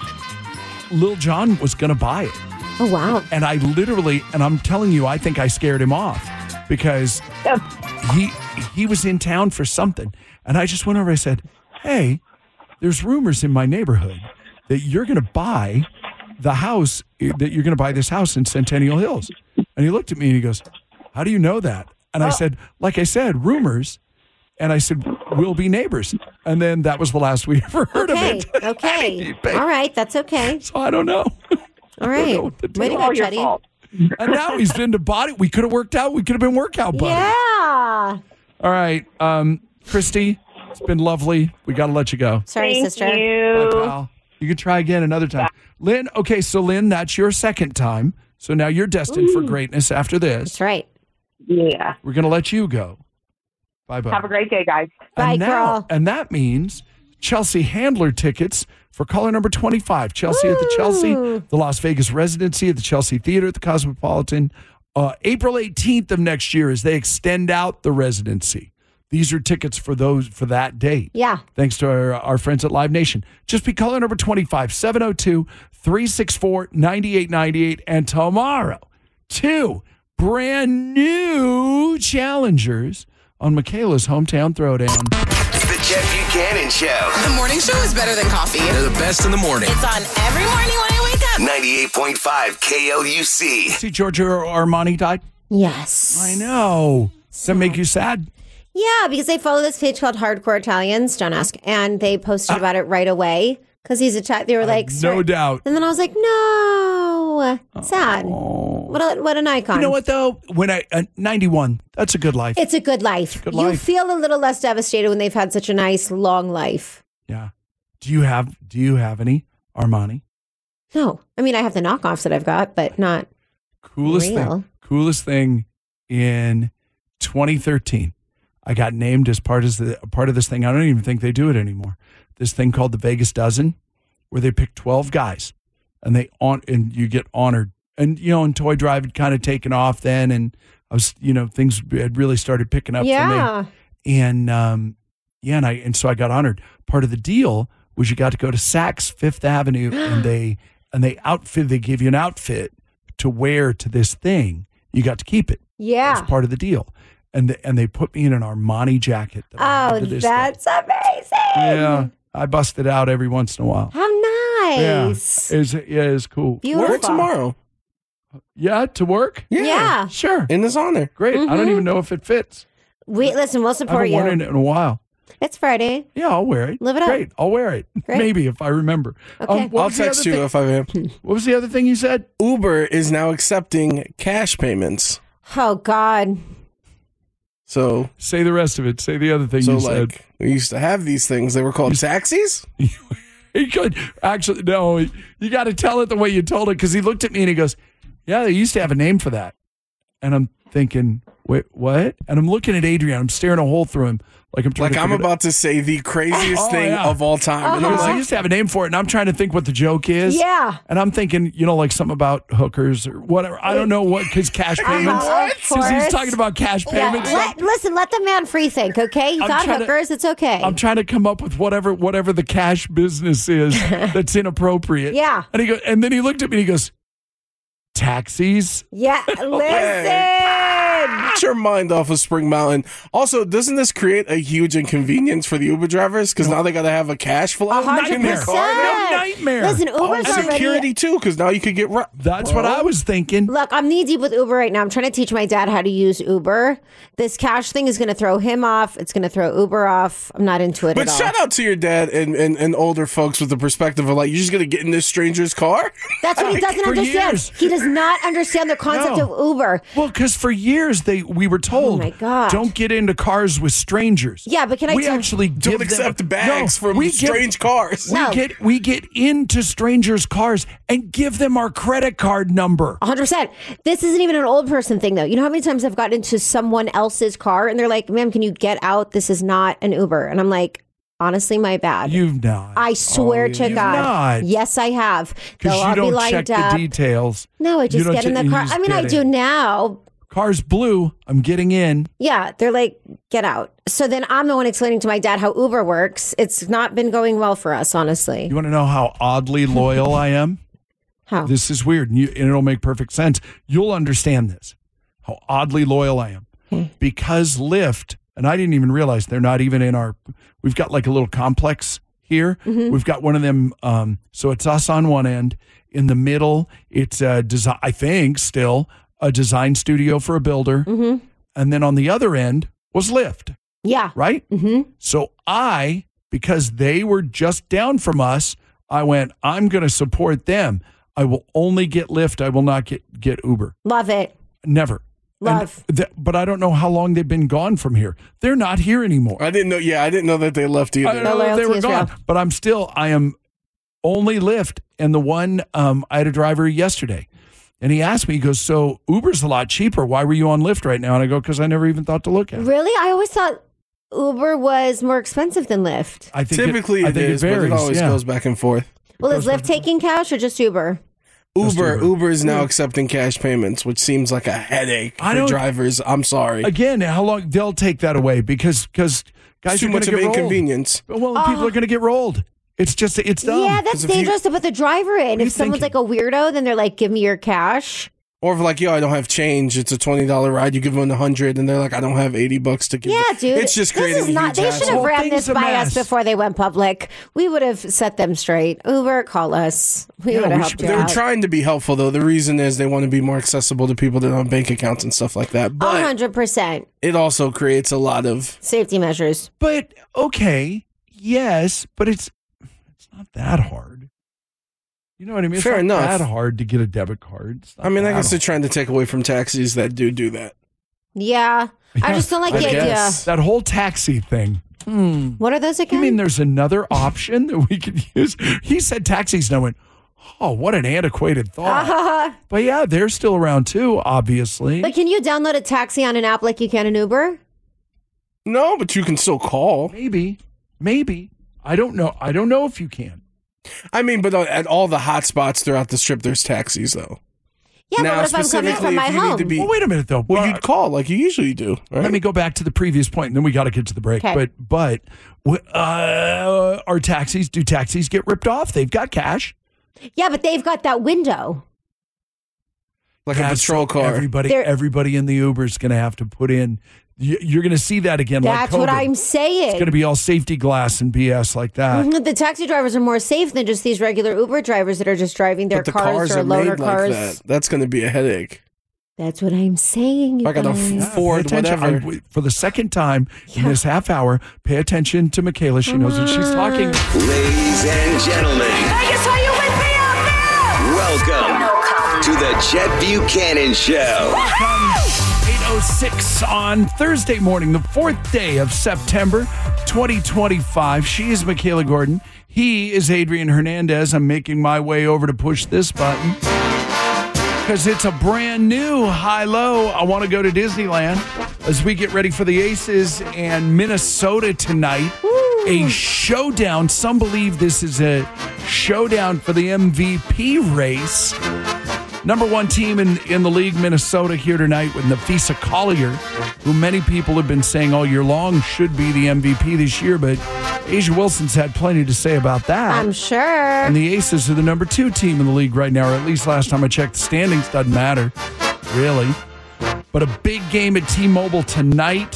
Lil Jon was going to buy it. Oh, wow. And I literally, and I'm telling you, I think I scared him off because he he was in town for something. And I just went over and I said, hey, there's rumors in my neighborhood that you're going to buy the house, that you're going to buy this house in Centennial Hills. And he looked at me and he goes, how do you know that? And I said, like I said, rumors. And I said, we'll be neighbors. And then that was the last we ever heard Okay. of it. Okay. All right. That's okay. So I don't know. All right. Way to go, Chetty. And now he's into body. We could have worked out. We could have been workout buddies. Yeah. All right. Um, Christy, it's been lovely. We got to let you go. Sorry, Thank sister. you. Bye, pal. You can try again another time. Lynn, okay, so Lynn, that's your second time. So now you're destined for greatness after this. That's right. Yeah. We're going to let you go. Bye-bye. Have a great day, guys. Bye, and now, girl. And that means Chelsea Handler tickets for caller number twenty-five. Chelsea at the Chelsea, the Las Vegas residency at the Chelsea Theater at the Cosmopolitan. Uh, April eighteenth of next year as they extend out the residency. These are tickets for those for that date. Yeah. Thanks to our, our friends at Live Nation. Just be caller number twenty-five, seven oh two, three six four, nine eight nine eight. And tomorrow, two brand new challengers on Michaela's Hometown Throwdown. The Jeff Buchanan Show. The morning show is better than coffee. They're the best in the morning. It's on every morning when I wake up. ninety-eight point five K L U C. See, Giorgio Armani died? Yes. I know. Does that make you sad? Yeah, because they follow this page called Hardcore Italians, don't ask, and they posted about it right away because he's Italian. They were like, No "Sorry." doubt. And then I was like, no, sad. What a, what an icon. You know what, though? When I, uh, ninety-one, that's a good life. It's a good life. good You life. feel a little less devastated when they've had such a nice, long life. Yeah. Do you have, do you have any Armani? No. I mean, I have the knockoffs that I've got, but not Coolest real. thing. Coolest thing in twenty thirteen. I got named as part of the part of this thing. I don't even think they do it anymore. This thing called the Vegas Dozen, where they pick twelve guys, and they on and you get honored. And you know, and Toy Drive had kind of taken off then, and I was, you know, things had really started picking up Yeah. for me. And um, yeah, and I and so I got honored. Part of the deal was you got to go to Saks Fifth Avenue, and they and they outfit. They give you an outfit to wear to this thing. You got to keep it. Yeah. As part of the deal. And the, and they put me in an Armani jacket. that I Oh, have to this that's amazing. day. Yeah. I bust it out every once in a while. How nice. Yeah. It's, yeah, it's cool. Beautiful. Work tomorrow. Yeah, to work? Yeah. Yeah. Sure. In this honor. Great. I don't Mhm. even know if it fits. We listen, we'll I support haven't you. worn it in a while. It's Friday. Yeah, I'll wear it. Live it up. Great. I'll wear it. Great. Maybe if I remember. Okay. what I'll was the text other you thing- if I am. What was the other thing you said? Uber is now accepting cash payments. Oh God. So Say the rest of it. Say the other thing so you like said. we used to have these things. They were called taxis. He could actually no. You got to tell it the way you told it because he looked at me and he goes, "Yeah, they used to have a name for that." And I'm thinking, "Wait, what?" And I'm looking at Adrian. I'm staring a hole through him, like I'm trying Like to I'm figure it about to say the craziest Oh, thing yeah. of all time. And I'm Because they like, used to have a name for it, and I'm trying to think what the joke is. Yeah. And I'm thinking, you know, like something about hookers or whatever. I don't know what, because cash payments. Uh-huh, of Because he's course. talking about cash Yeah, payments. let, listen, let the man free think, okay? He I'm thought trying to- hookers, it's okay. I'm trying to come up with whatever whatever the cash business is that's inappropriate. Yeah. And he goes, and then he looked at me and he goes, taxis? Yeah, listen. get your mind off of Spring Mountain. Also, doesn't this create a huge inconvenience for the Uber drivers? Because now they got to have a cash flow A hundred in their percent. car. No nightmare. Listen, Uber's And already. security too, because now you could get. Ru- That's what I was thinking. Look, I'm knee deep with Uber right now. I'm trying to teach my dad how to use Uber. This cash thing is going to throw him off. It's going to throw Uber off. I'm not into it But at all. shout out to your dad and, and, and older folks with the perspective of like, you're just going to get in this stranger's car? That's what he doesn't For understand. years. He does not understand the concept No. of Uber. Well, because for years because they we were told, Oh, my God. don't get into cars with strangers. Yeah, but can I we tell- actually Don't give accept them, bags from we strange get, cars. We No. get we get into strangers' cars and give them our credit card number. one hundred percent. This isn't even an old person thing, though. You know how many times I've gotten into someone else's car and they're like, ma'am, can you get out? This is not an Uber. And I'm like, honestly, my bad. You've not. I swear Oh, to you've God. not. Yes, I have. They'll Because all you be don't lined check up. the details. No, I You just don't get in che- the you car. just I mean, I get do in. now. Car's blue. I'm getting in. Yeah, they're like, get out. So then I'm the one explaining to my dad how Uber works. It's not been going well for us, honestly. You want to know how oddly loyal I am? How? This is weird, and, you, and it'll make perfect sense. You'll understand this, how oddly loyal I am. Okay. Because Lyft, and I didn't even realize they're not even in our, we've got like a little complex here. Mm-hmm. We've got one of them, um, so it's us on one end. In the middle, it's a design, I think still, a design studio for a builder. Mm-hmm. And then on the other end was Lyft. Yeah. Right? Mm-hmm. So I, because they were just down from us, I went, I'm going to support them. I will only get Lyft. I will not get, get Uber. Love it. Never. Love. And th- but I don't know how long they've been gone from here. They're not here anymore. I didn't know. Yeah, I didn't know that they left either. I don't know that they loyalty were is gone. real. But I'm still, I am only Lyft. And the one, um, I had a driver yesterday. And he asked me, he goes, so Uber's a lot cheaper. Why were you on Lyft right now? And I go, because I never even thought to look at it. Really? I always thought Uber was more expensive than Lyft. I think Typically it, I it think is, it but varies. it always yeah. goes back and forth. Well, is Lyft taking cash or just Uber? Just Uber, Uber. Uber is now accepting cash payments, which seems like a headache I for don't- drivers. I'm sorry. Again, how long they'll take that away because because guys Too are much going of to get inconvenience. rolled. Well, people are going to get rolled. It's just it's dumb. Yeah, that's 'Cause if you- dangerous to put the driver in. you If someone's thinking? like a weirdo, then they're like, give me your cash. Or if like, yo, I don't have change. It's a twenty dollar ride. You give them a hundred, and they're like, I don't have eighty bucks to give. Yeah, them. dude. It's just this creating is a not. huge They should hassle. have ran Thing's this a by mess. us before they went public. We would have set them straight. Uber, call us. We Yeah, would have we helped should- you They're out. trying to be helpful, though. The reason is they want to be more accessible to people that don't have bank accounts and stuff like that. A But hundred percent it also creates a lot of. safety measures. But okay, yes, but it's it's not that hard. You know what I mean? It's Fair not enough. that hard to get a debit card. It's not I mean, I that guess they're hard. trying to take away from taxis that do do that. Yeah, I just don't like I the guess. that whole taxi thing. Hmm. idea. What are those You again? mean there's another option that we could use? He said taxis, and I went, oh, what an antiquated thought. Uh, But yeah, they're still around too, obviously. but can you download a taxi on an app like you can an Uber? No, but you can still call. Maybe, maybe. I don't know. I don't know if you can. I mean, but uh, at all the hot spots throughout the strip, there's taxis, though. Yeah, Now, but what if I'm coming specifically, from my if you need home? to be- Well, wait a minute though. Well, Well, you'd call like you usually do. Right? Let me go back to the previous point, and then we got to get to the break. Okay. But but w- uh, are taxis? Do taxis get ripped off? They've got cash. Yeah, but they've got that window. like Yeah, a patrol so car. Everybody, They're- everybody in the Uber is going to have to put in. you- You're going to see that again. That's like what COVID. I'm saying. It's going to be all safety glass and B S like that. Mhm, The taxi drivers are more safe than just these regular Uber drivers that are just driving their but the cars, cars or are loaner made cars. like that. That's going to be a headache. That's what I'm saying. you I got a guys. f- Ford, Pay attention. whatever. I- for the second time in this half hour, pay attention to Michaela. She knows what she's talking. Ladies and gentlemen, Vegas, are you with me out there? welcome to the Chet Buchanan Show. eight oh six on Thursday morning, the fourth day of September, twenty twenty-five. She is Michaela Gordon. He is Adrian Hernandez. I'm making my way over to push this button because it's a brand new high-low. I want to go to Disneyland as we get ready for the Aces and Minnesota tonight. A showdown. Some believe this is a showdown for the M V P race. Number one team in, in the league, Minnesota, here tonight with Nafisa Collier, who many people have been saying all year long should be the M V P this year, but Asia Wilson's had plenty to say about that. I'm sure. And the Aces are the number two team in the league right now, or at least last time I checked the standings. Doesn't matter, really. But a big game at T-Mobile tonight,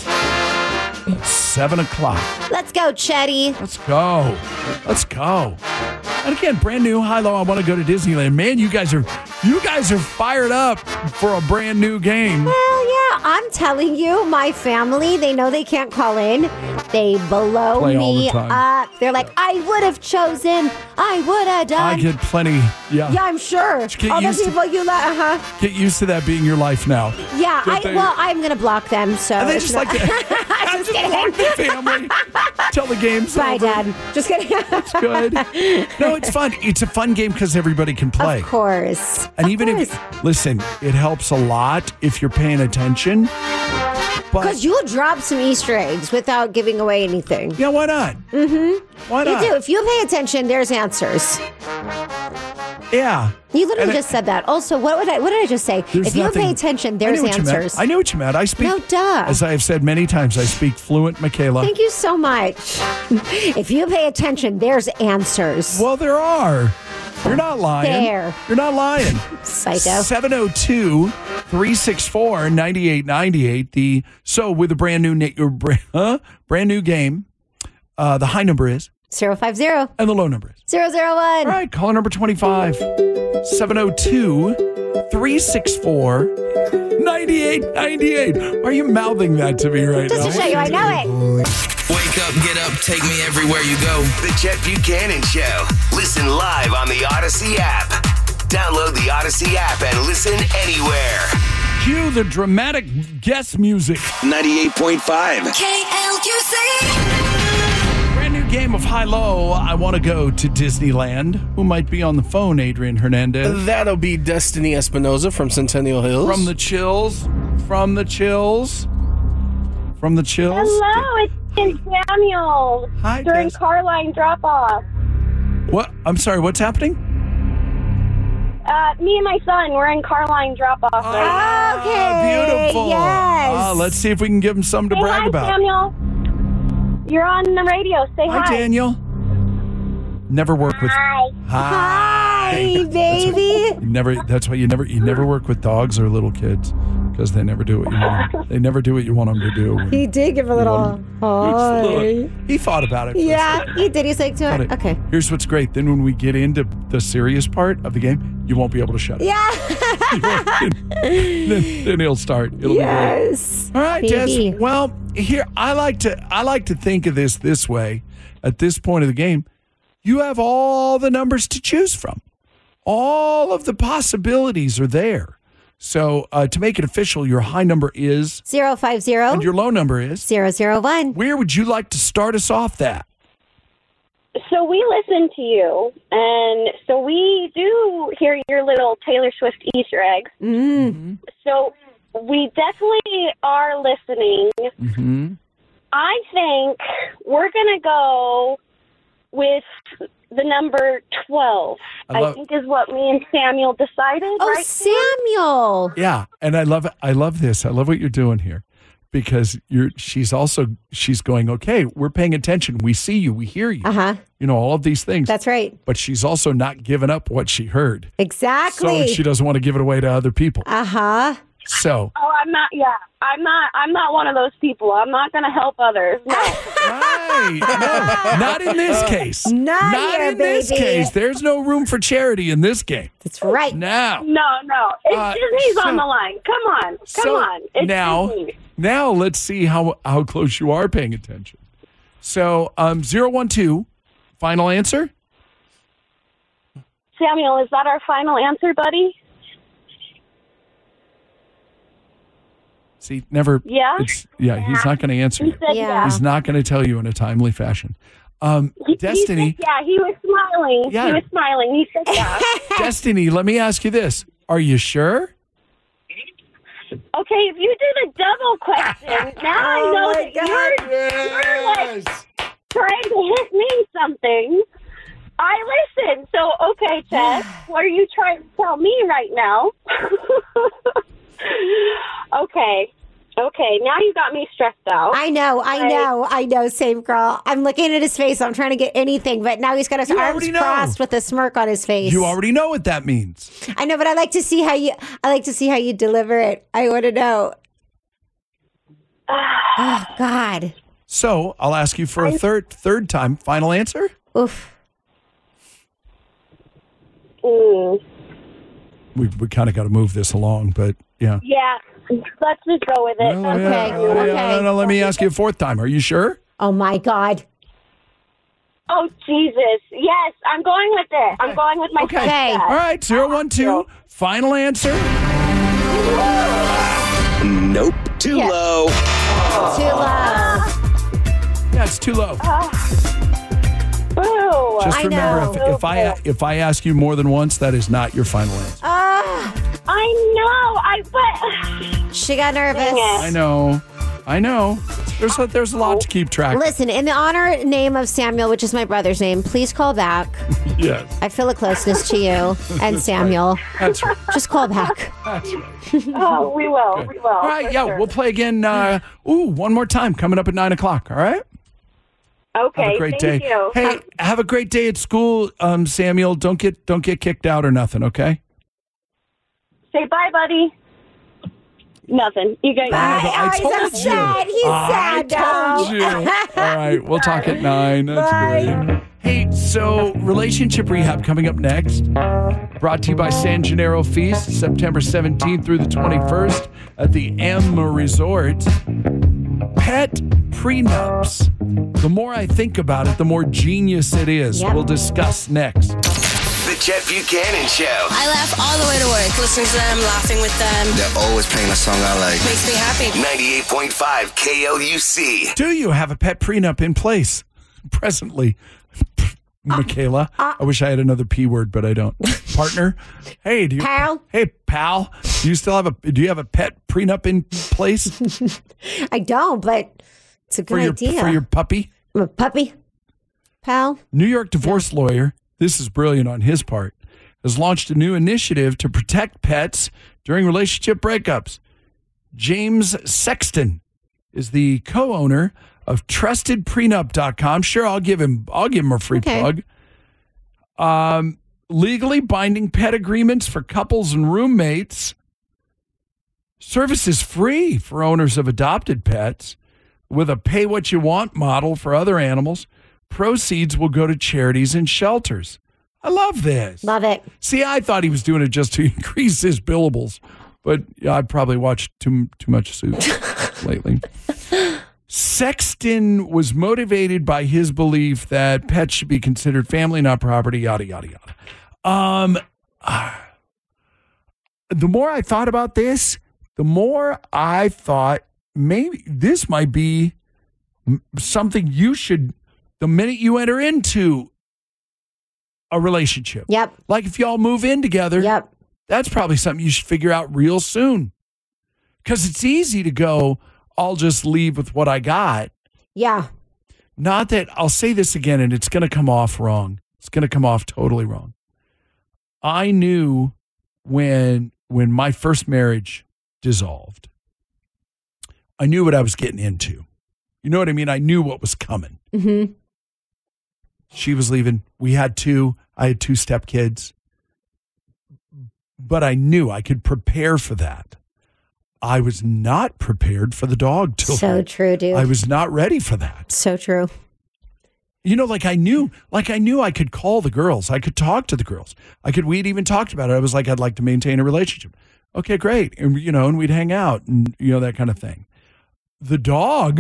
seven o'clock. Let's go, Chetty. Let's go. Let's go. And again, brand new high-low. I want to go to Disneyland. Man, you guys are you guys are fired up for a brand new game. Hell yeah. I'm telling you, my family, they know they can't call in. They blow Play all me the time. up. They're like, I would have chosen. I would have done. I get plenty. Yeah. Yeah, I'm sure. Get All the used to- people you let, uh-huh. Get used to that being your life now. Yeah, That I, they- well, I'm going to block them, so. And they it's just not- like to I'm just kidding. block the family. Tell the game's Bye, over. Dad. Just kidding. It's good. No, it's fun. It's a fun game because everybody can play. Of course. And even if, listen, it helps a lot if you're paying attention. But Because you'll drop some Easter eggs without giving away anything. yeah, why not? Mm-hmm. Why You not? do. If you pay attention, there's answers. Yeah. You literally And just it- said that. Also, what would I? What did I just say? There's If you nothing- pay attention, I there's knew what you meant. answers. I knew what you meant. I speak. No, duh. As I have said many times, I speak fluent Michaela. Thank you so much. If you pay attention, there's answers. Well, there are. You're not lying. There. You're not lying. Psycho. seven oh two, three six four, nine eight nine eight. The so with a brand new na- or brand, huh? brand new game, uh, the high number is zero five zero and the low number is zero zero one. All right, caller number twenty-five. seven oh two, three six four, nine eight nine eight. Why are you mouthing that to me right Just now? to show you, I know it. Wake up, get up, take me everywhere you go. The Chet Buchanan Show. Listen live on the Odyssey app. Download the Odyssey app and listen anywhere. Cue the dramatic guest music. ninety-eight point five. K L Q C. Brand new game of high-low. I want to go to Disneyland. Who might be on the phone, Adrian Hernandez? That'll be Destiny Espinoza from Centennial Hills. From the chills. From the chills. From the chills. Hello, it's Samuel. Hi, During Des. car line drop off. What? I'm sorry, what's happening? Uh, me and my son, we're in car line drop off. Ah, beautiful. Yes. Ah, let's see if we can give him something to Say brag hi, about. Samuel. You're on the radio. Say hi. Hi, Daniel. Never work with. Hi. Hi, baby. You never. That's why you never. You never work with dogs or little kids because they never do what you want. 'em- They never do what you want them to do. He did give a little hi. He thought about it. For a Yeah, second. he did. He's like, to Got it. it. Okay. Here's what's great. Then when we get into the serious part of the game, you won't be able to shut it. Yeah. then, then he'll start. It'll Yes. be great. All right, Baby. Des. Well, here I like to I like to think of this this way. At this point of the game, you have all the numbers to choose from. All of the possibilities are there. So uh, to make it official, your high number is Zero five zero. and your low number is Zero zero one. Where would you like to start us off? That So we listen to you, and so we do hear your little Taylor Swift Easter eggs. Mm. So we definitely are listening. mm-hmm. I think we're going to go with the number twelve, I I, love- think is what me and Samuel decided. Oh, right? Samuel. Yeah, and I love I love this. I love what you're doing here because you're she's also she's going, okay, we're paying attention. We see you, we hear you. Uh-huh. You know, all of these things. That's right. But she's also not giving up what she heard. Exactly. So she doesn't want to give it away to other people. Uh-huh. So Oh, I'm not. Yeah, I'm not. I'm not one of those people. I'm not going to help others. No. right. No, not in this case. Not here, in this baby. case. There's no room for charity in this game. That's right. Now. No, no. It's Uh, Disney's so- on the line. Come on. Come so on. It's now, Disney. now let's see how how close you are paying attention. So, um, zero one two, final answer. Samuel, is that our final answer, buddy? See, never. Yeah? It's, yeah, he's not going to answer He you. said yeah. He's not going to tell you in a timely fashion. Um, He- he Destiny, said yeah, he was smiling. Yeah. He was smiling. He said yeah. Destiny, let me ask you this: are you sure? Okay, if you did a double question, now I Oh know my that you're, you're like trying to hit me something. I listen. So, okay, Chad, what are you trying to tell me right now? Okay. Okay, now you got me stressed out. I know, I Right. know, I know, same girl. I'm looking at his face. I'm trying to get anything, but now he's got his You arms already know. crossed with a smirk on his face. You already know what that means. I know, but I like to see how you. I like to see how you deliver it. I want to know. Oh God. So I'll ask you for a third third time. Final answer. Oof. Mm. We we kind of got to move this along, but Yeah. Yeah, let's just go with it. No, okay. Yeah, okay. Yeah, no, no, let me ask you a fourth time. Are you sure? Oh, my God. Oh, Jesus. Yes, I'm going with it. I'm going with my Okay. okay. All right, zero one two. Final answer. Nope. Too Yeah. low. Too low. Yeah, it's too low. Uh, boo. Just I remember, know. if, if I if I ask you more than once, that is not your final answer. Ah, I know. I but she got nervous. Dang it. I know. I know. There's a, there's a lot to keep track of. Listen, in the honor name of Samuel, which is my brother's name, please call back. Yes. I feel a closeness to you and Samuel. That's right. Just call back. That's right. Oh, we will. We will. All right, yeah, sure. we'll play again. Uh, ooh, one more time coming up at nine o'clock. All right. Okay. Have a great thank day. you. Hey, have a great day at school, um, Samuel. Don't get don't get kicked out or nothing. Okay. Say bye, buddy. Nothing. You guys. Bye. I Oh, he's told upset. you. He's I sad now. told you. All right, we'll talk at nine. That's Bye. great. Hey, so relationship rehab coming up next. Brought to you by San Gennaro Feast, September seventeenth through the twenty-first at the M Resort. Pet prenups. The more I think about it, the more genius it is. Yep. We'll discuss next. The Chet Buchanan Show. I laugh all the way to work, listening to them, laughing with them. They're always playing a song I like. Makes me happy. ninety-eight point five K L U C. Do you have a pet prenup in place presently? Michaela, I wish I had another P word, but I don't. Partner, hey, do you, Pal? Hey, pal, do you still have a? Do you have a pet prenup in place I don't, but it's a good for your idea. for your puppy? I'm a puppy. Pal? New York divorce lawyer, this is brilliant on his part, has launched a new initiative to protect pets during relationship breakups. James Sexton is the co-owner of trusted prenup dot com. Sure, I'll give him I'll give him a free Okay. plug. Um, legally binding pet agreements for couples and roommates. Service is free for owners of adopted pets with a pay what you want model for other animals. Proceeds will go to charities and shelters. I love this. Love it. See, I thought he was doing it just to increase his billables, but yeah, I probably watched too too much Suits lately. Sexton was motivated by his belief that pets should be considered family, not property, yada, yada, yada. Um, uh, the more I thought about this, the more I thought maybe this might be m- something you should, the minute you enter into a relationship. Yep. Like if y'all move in together. Yep. That's probably something you should figure out real soon. Because it's easy to go, I'll just leave with what I got. Yeah. Not that, I'll say this again, and it's going to come off wrong. It's going to come off totally wrong. I knew when when my first marriage dissolved, I knew what I was getting into. You know what I mean? I knew what was coming. Mm-hmm. She was leaving. We had two. I had two stepkids. But I knew I could prepare for that. I was not prepared for the dog till So true, dude. I was not ready for that. So true. You know, like I knew, like I knew I could call the girls. I could talk to the girls. I could, we'd even talked about it. I was like, I'd like to maintain a relationship. Okay, great. And, you know, and we'd hang out and, you know, that kind of thing. The dog.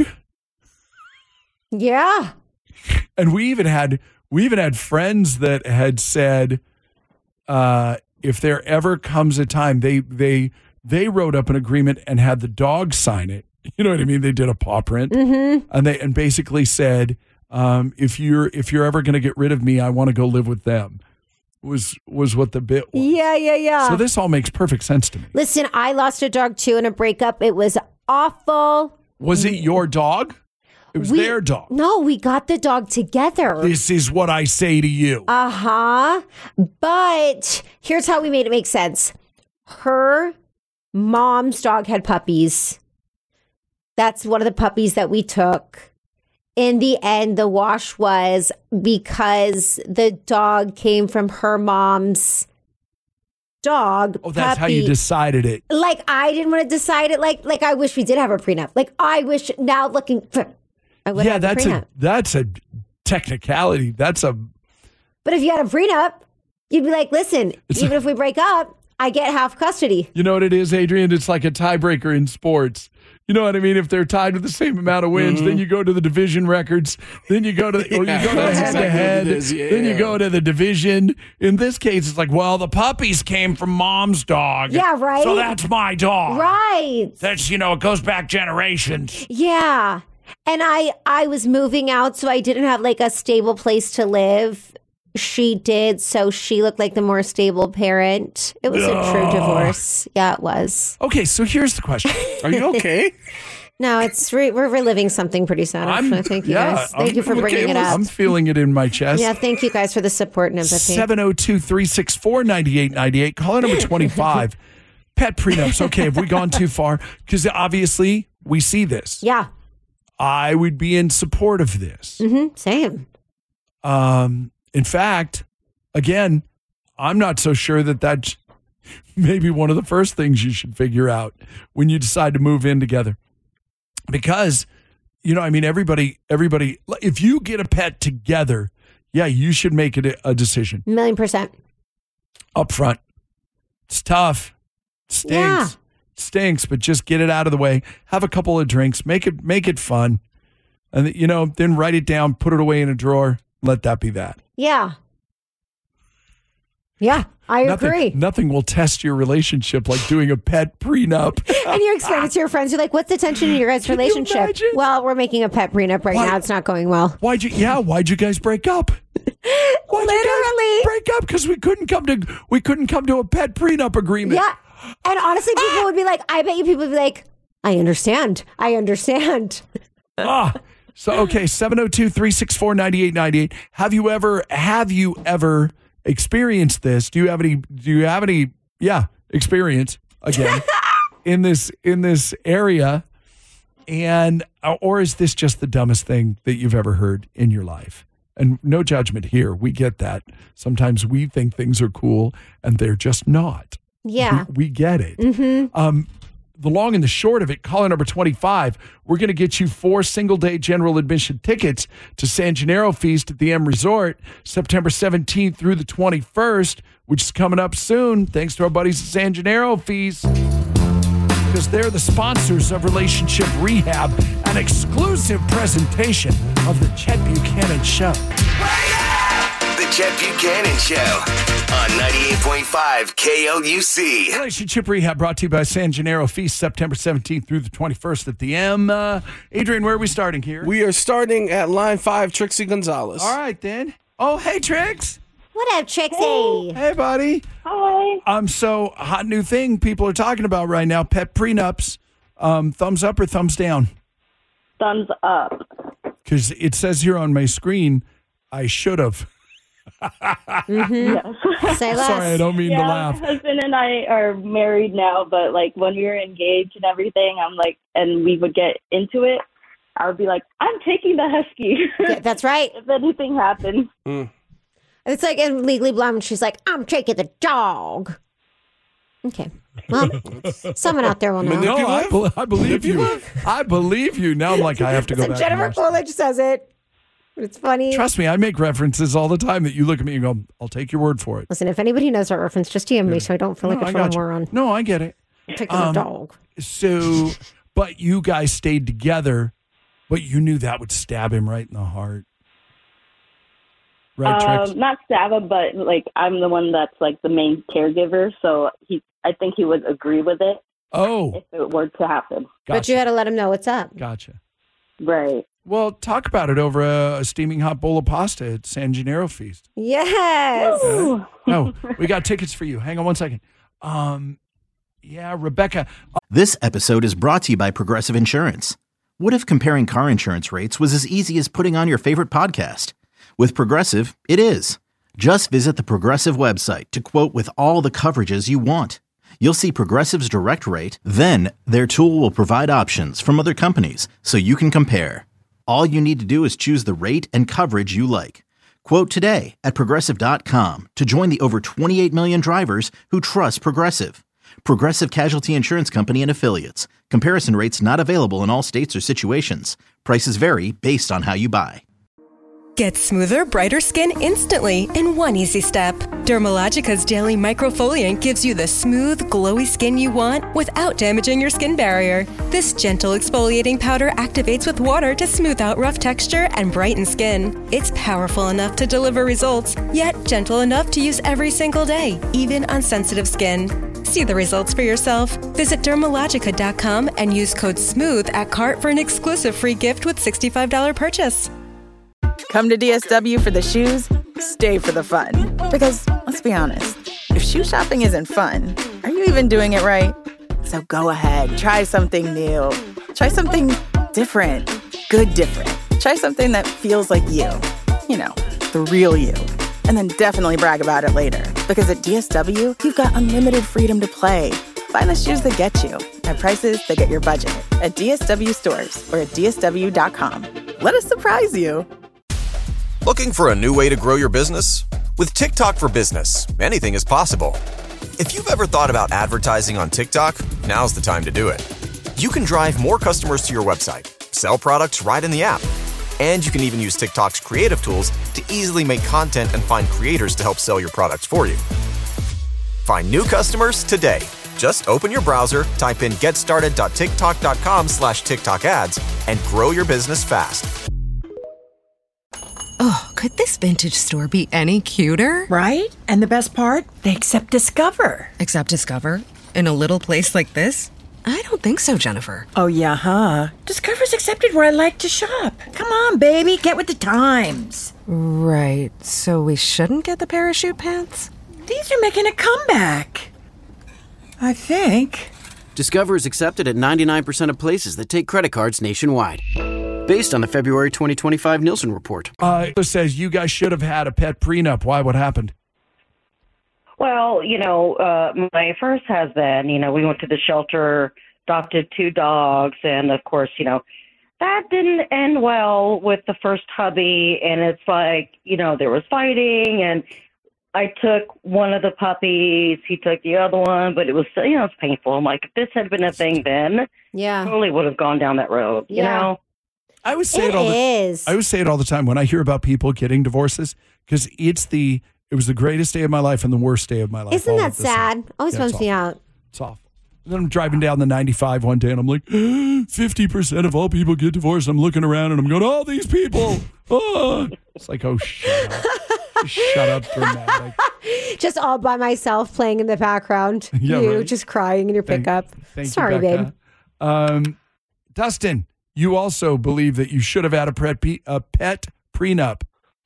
Yeah. And we even had, we even had friends that had said, uh, if there ever comes a time, they, they, they wrote up an agreement and had the dog sign it. You know what I mean? They did a paw print, mm-hmm. and they and basically said, um, if you're if you're ever going to get rid of me, I want to go live with them. Was was what the bit was. Yeah, yeah, yeah. So this all makes perfect sense to me. Listen, I lost a dog too in a breakup. It was awful. Was it your dog? It was We- their dog. No, we got the dog together. This is what I say to you. Uh huh. But here's how we made it make sense. Her mom's dog had puppies. That's one of the puppies that we took. In the end, the wash was because the dog came from her mom's dog. Oh, that's how you puppy. decided it. Like I didn't want to decide it. Like like I wish we did have a prenup. Like I wish now looking. I would Yeah, have that's a prenup. a that's a technicality. That's a But if you had a prenup, you'd be like, listen, It's even if we break up, I get half custody. You know what it is, Adrian? It's like a tiebreaker in sports. You know what I mean? If they're tied with the same amount of wins, mm-hmm. then you go to the division records. Then you go to, or you Yeah, go to the that's head-to-head. exactly what it is, Then you yeah. go to the division. In this case, it's like, well, the puppies came from mom's dog. Yeah, right? So that's my dog. Right. That's, you know, it goes back generations. Yeah. And I I was moving out, so I didn't have like a stable place to live. She did, so she looked like the more stable parent. It was a true Ugh. divorce. Yeah, it was. Okay, so here's the question. Are you okay? No, it's re- we're reliving something pretty sad. Actually, thank you yeah, guys. Thank I'm you for okay bringing it with- up. I'm feeling it in my chest. Yeah, thank you guys for the support and empathy. seven oh two, three six four, nine eight nine eight. Caller number twenty-five. Pet prenups. Okay, have we gone too far? Because obviously we see this. Yeah. I would be in support of this. Mm-hmm. Same. Um, in fact, again, I'm not so sure that that's maybe one of the first things you should figure out when you decide to move in together. Because, you know, I mean, everybody, everybody, if you get a pet together, yeah, you should make it a, a decision. Million percent. Up front. It's tough. It stinks. Yeah. It stinks, but just get it out of the way. Have a couple of drinks. Make it make it fun. And, you know, then write it down, put it away in a drawer. Let that be that. Yeah. Yeah, I nothing, agree. Nothing will test your relationship like doing a pet prenup. And you explain it to your friends. You're like, what's the tension in your guys' Can you relationship? imagine? Well, we're making a pet prenup right Why- now. It's not going well. Why'd you? Yeah, why'd you guys break up? Why'd Literally. you guys break up? Because we couldn't come to we couldn't come to a pet prenup agreement. Yeah. And honestly, people would be like, I bet you people would be like, I understand. I understand. Ah, so okay, seven oh two, three six four, nine eight nine eight. Have you ever have you ever experienced this? Do you have any do you have any yeah, experience again in this in this area? And or is this just the dumbest thing that you've ever heard in your life? And no judgment here. We get that. Sometimes we think things are cool and they're just not. Yeah. We, we get it. Mm-hmm. Um, the long and the short of it, caller number twenty-five, we're going to get you four single-day general admission tickets to San Gennaro Feast at the M Resort, September seventeenth through the twenty-first, which is coming up soon, thanks to our buddies at San Gennaro Feast, because they're the sponsors of Relationship Rehab, an exclusive presentation of the Chet Buchanan Show. The Chet Buchanan Show on ninety-eight point five K L U C. Relationship Rehab brought to you by San Gennaro Feast, September seventeenth through the twenty-first at the M. Uh, Adrian, where are we starting here? We are starting at line five, Trixie Gonzalez. All right, then. Oh, hey, Trix. What up, Trixie? Hey, buddy. Hi. Um, so, hot new thing people are talking about right now, pet prenups. Um, thumbs up or thumbs down? Thumbs up. Because it says here on my screen, I should have. Mm-hmm. Say less. Sorry, I don't mean yeah, to laugh. My husband and I are married now, but like when we were engaged and everything, I'm like, and we would get into it, I would be like, I'm taking the husky. Yeah, that's right. If anything happens. Mm. It's like in Legally Blonde, she's like, I'm taking the dog. Okay. Well, someone out there will know. No, I, be- I believe you. I believe you. Now I'm like, I have to go So back. Jennifer and watch. Coolidge says it. It's funny. Trust me, I make references all the time that you look at me and go, I'll take your word for it. Listen, if anybody knows that reference, just D M me so I don't feel No, like I a total got you. moron. No, I get it. I'm taking Um, the dog. So, but you guys stayed together, but you knew that would stab him right in the heart. Right, Trix? Um, not Saba, but like I'm the one that's like the main caregiver, so he, I think he would agree with it. Oh, if it were to happen. But you had to let him know what's up. Gotcha. Right. Well, talk about it over a, a steaming hot bowl of pasta at San Gennaro Feast. Yes. Okay. Oh, we got tickets for you. Hang on one second. Um, yeah, Rebecca. This episode is brought to you by Progressive Insurance. What if comparing car insurance rates was as easy as putting on your favorite podcast? With Progressive, it is. Just visit the Progressive website to quote with all the coverages you want. You'll see Progressive's direct rate, then their tool will provide options from other companies so you can compare. All you need to do is choose the rate and coverage you like. Quote today at Progressive dot com to join the over twenty-eight million drivers who trust Progressive. Progressive Casualty Insurance Company and Affiliates. Comparison rates not available in all states or situations. Prices vary based on how you buy. Get smoother, brighter skin instantly in one easy step. Dermalogica's daily microfoliant gives you the smooth, glowy skin you want without damaging your skin barrier. This gentle exfoliating powder activates with water to smooth out rough texture and brighten skin. It's powerful enough to deliver results, yet gentle enough to use every single day, even on sensitive skin. See the results for yourself. Visit dermalogica dot com and use code SMOOTH at cart for an exclusive free gift with sixty-five dollars purchase. Come to D S W for the shoes, stay for the fun. Because, let's be honest, if shoe shopping isn't fun, are you even doing it right? So go ahead, try something new. Try something different. Good different. Try something that feels like you. You know, the real you. And then definitely brag about it later. Because at D S W, you've got unlimited freedom to play. Find the shoes that get you at prices that get your budget at D S W stores or at D S W dot com. Let us surprise you. Looking for a new way to grow your business? With TikTok for Business, anything is possible. If you've ever thought about advertising on TikTok, now's the time to do it. You can drive more customers to your website, sell products right in the app, and you can even use TikTok's creative tools to easily make content and find creators to help sell your products for you. Find new customers today. Just open your browser, type in getstarted.tiktok.com slash TikTok ads, and grow your business fast. Oh, could this vintage store be any cuter? Right? And the best part? They accept Discover. Accept Discover? In a little place like this? I don't think so, Jennifer. Oh, yeah, huh? Discover's accepted where I like to shop. Come on, baby, get with the times. Right, so we shouldn't get the parachute pants? These are making a comeback. I think. Discover is accepted at ninety-nine percent of places that take credit cards nationwide. Based on the February twenty twenty-five Nielsen report. Uh, it says you guys should have had a pet prenup. Why? What happened? Well, you know, uh, my first husband, you know, we went to the shelter, adopted two dogs, and of course, you know, that didn't end well with the first hubby, and it's like, you know, there was fighting, and I took one of the puppies, he took the other one, but it was, you know, it's painful. I'm like, if this had been a thing then, yeah, totally would have gone down that road, you Yeah. know? I always say it, It all the is. I always say it all the time when I hear about people getting divorces, because it's the it was the greatest day of my life and the worst day of my life. Isn't all that at the same- sad? Always Yeah, bums it's me awful. out. It's awful. And then I'm driving down the ninety-five one day and I'm like, fifty percent of all people get divorced. I'm looking around and I'm going, all these people. Oh. It's like, oh, shut up. Shut up, dramatic. Just all by myself playing in the background. Yeah, you right. just crying in your Thank- pickup. Thank Sorry, you, babe. Becca. Um, Dustin, you also believe that you should have had a pet, pe- a pet prenup.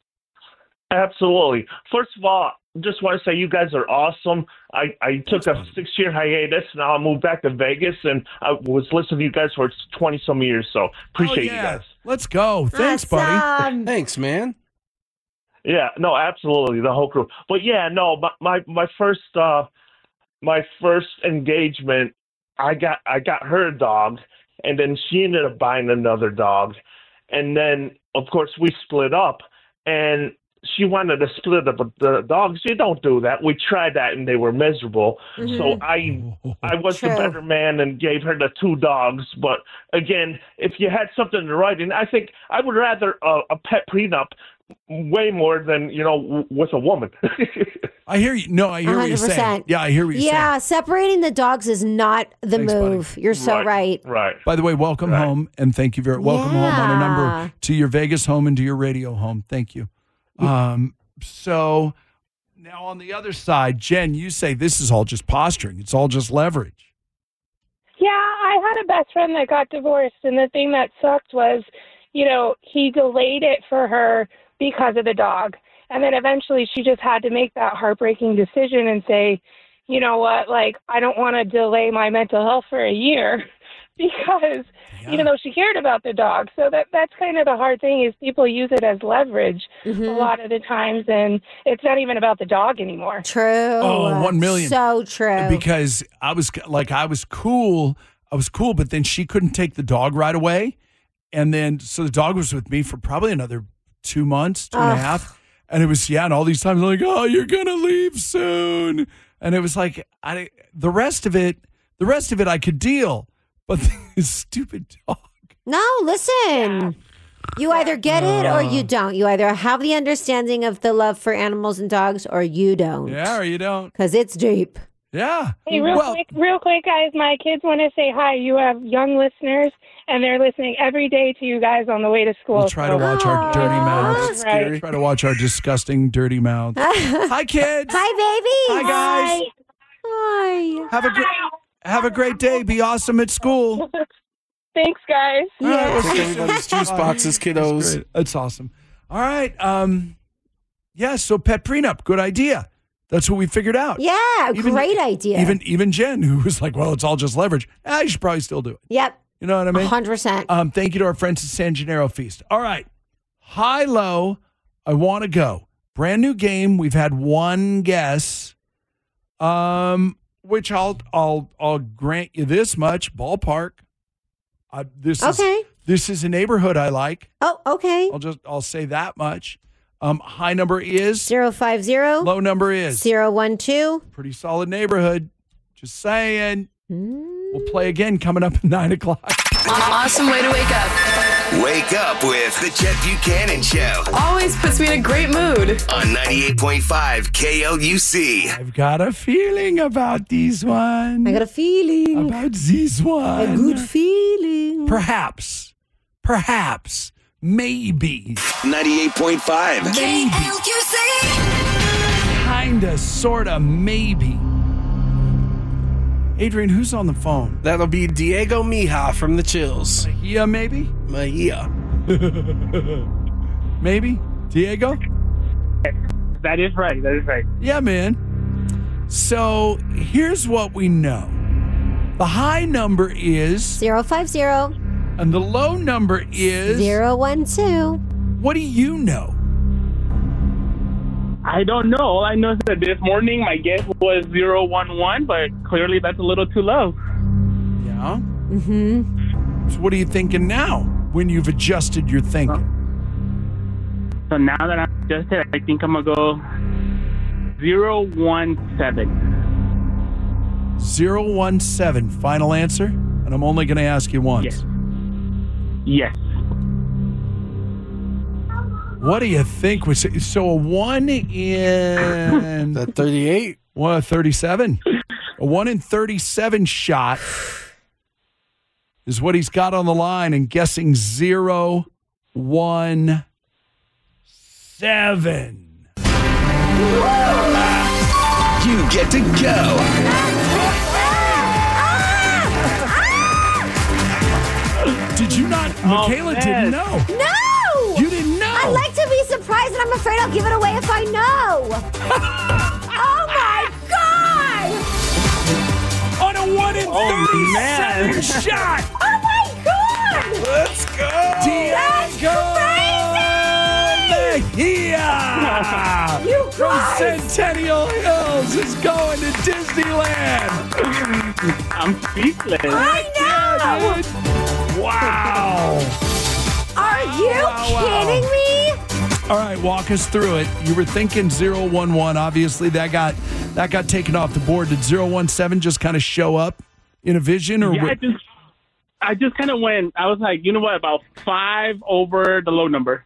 Absolutely. First of all, just want to say you guys are awesome. I, I took a six-year hiatus. Now I moved back to Vegas, and I was listening to you guys for twenty-some years, so appreciate Oh, yeah. you guys. Let's go. Thanks, buddy. Thanks, man. Yeah, no, absolutely, the whole crew. But yeah, no, my my, my first uh, my first engagement, I got I got her a dog, and then she ended up buying another dog, and then of course we split up, and she wanted to split up the dogs. You don't do that. We tried that, and they were miserable. Mm-hmm. So I I was True. the better man and gave her the two dogs. But again, if you had something in writing, I think I would rather uh, a pet prenup way more than, you know, w- with a woman. I hear you. No, I hear what you're saying. Yeah, I hear what you're saying. Yeah, separating the dogs is not the Thanks, buddy. move. You're so right. Right. By the way, welcome home, and thank you very welcome home on a number Yeah. to your Vegas home and to your radio home. Thank you. Um, so now on the other side, Jen, you say this is all just posturing. It's all just leverage. Yeah, I had a best friend that got divorced, and the thing that sucked was, you know, he delayed it for her because of the dog. And then eventually she just had to make that heartbreaking decision and say, you know what, like, I don't want to delay my mental health for a year because, yeah. even though she cared about the dog. So that that's kind of the hard thing is people use it as leverage Mm-hmm. a lot of the times, and it's not even about the dog anymore. True. Oh, one million. So true. Because I was like, I was cool. I was cool, but then she couldn't take the dog right away. And then, so the dog was with me for probably another two months, two and a Ugh. half. And it was, yeah, and all these times I'm like, oh, you're going to leave soon. And it was like, I, the rest of it, the rest of it I could deal. But this stupid dog. No, listen. You either get it or you Uh. don't. You either have the understanding of the love for animals and dogs or you don't. Yeah, or you don't. Because it's deep. Yeah. Hey, real Well- quick, real quick, guys. My kids want to say hi. You have young listeners, and they're listening every day to you guys on the way to school. We'll try to watch our dirty mouths. Right. Try to watch our disgusting dirty mouths. Hi, kids. Hi, baby. Hi, guys. Hi. Have a great have a great day. Be awesome at school. Thanks, guys. All right, we'll Take see you everybody's soon. juice boxes, kiddos. That's great. That's awesome. All right. Um, yeah, so pet prenup, good idea. That's what we figured out. Yeah, Even- great idea. Even even Jen, who was like, well, it's all just leverage. Ah, you should probably still do it. Yep. You know what I mean? one hundred percent. Um, thank you to our friends at San Gennaro Feast. All right. High, low, I want to go. Brand new game. We've had one guess. Um, which I'll I'll I'll grant you this much. Ballpark. Uh, this Okay. is this is a neighborhood I like. Oh, okay. I'll just I'll say that much. Um, high number is zero five zero. low number is zero one two. pretty solid neighborhood. Just saying. Hmm. We'll play again coming up at nine o'clock. Awesome way to wake up. Wake up with the Chet Buchanan Show Always puts me in a great mood. on ninety-eight point five K L U C. I've got a feeling about these one. I got a feeling. About this one. A good feeling. Perhaps. Perhaps. Maybe. ninety-eight point five. Maybe. Kinda, sorta, maybe. Adrian, who's on the phone? That'll be Diego Mija from the Chills. Yeah, maybe? Mejia. Maybe? Diego? That is right. That is right. Yeah, man. So here's what we know. The high number is zero five zero. And the low number is zero one two. What do you know? I don't know. All I know is that this morning my guess was zero one one, but clearly that's a little too low. Yeah. Mm-hmm. So what are you thinking now when you've adjusted your thinking? So now that I'm adjusted, I think I'm going to go zero one seven. zero one seven. Final answer? And I'm only going to ask you once. Yes. Yes. What do you think was so a one in that thirty-eight? Well, thirty-seven. A one in thirty-seven shot is what he's got on the line, and guessing zero one seven. You get to go. Did you not? Michaela didn't know. No! You didn't know. I like to be surprised, and I'm afraid I'll give it away if I know. Oh my God! On a one in thirty-seven man. shot. Oh my God! Let's go. That's Diego Mejia You from guys! Centennial Hills is going to Disneyland. I'm speechless. I know! Wow. Are you Wow, wow. kidding me? All right, walk us through it. You were thinking zero one one. Obviously, that got that got taken off the board. Did zero one seven just kind of show up in a vision, or Yeah, I what? just, I just kind of went, I was like, you know what, about five over the low number.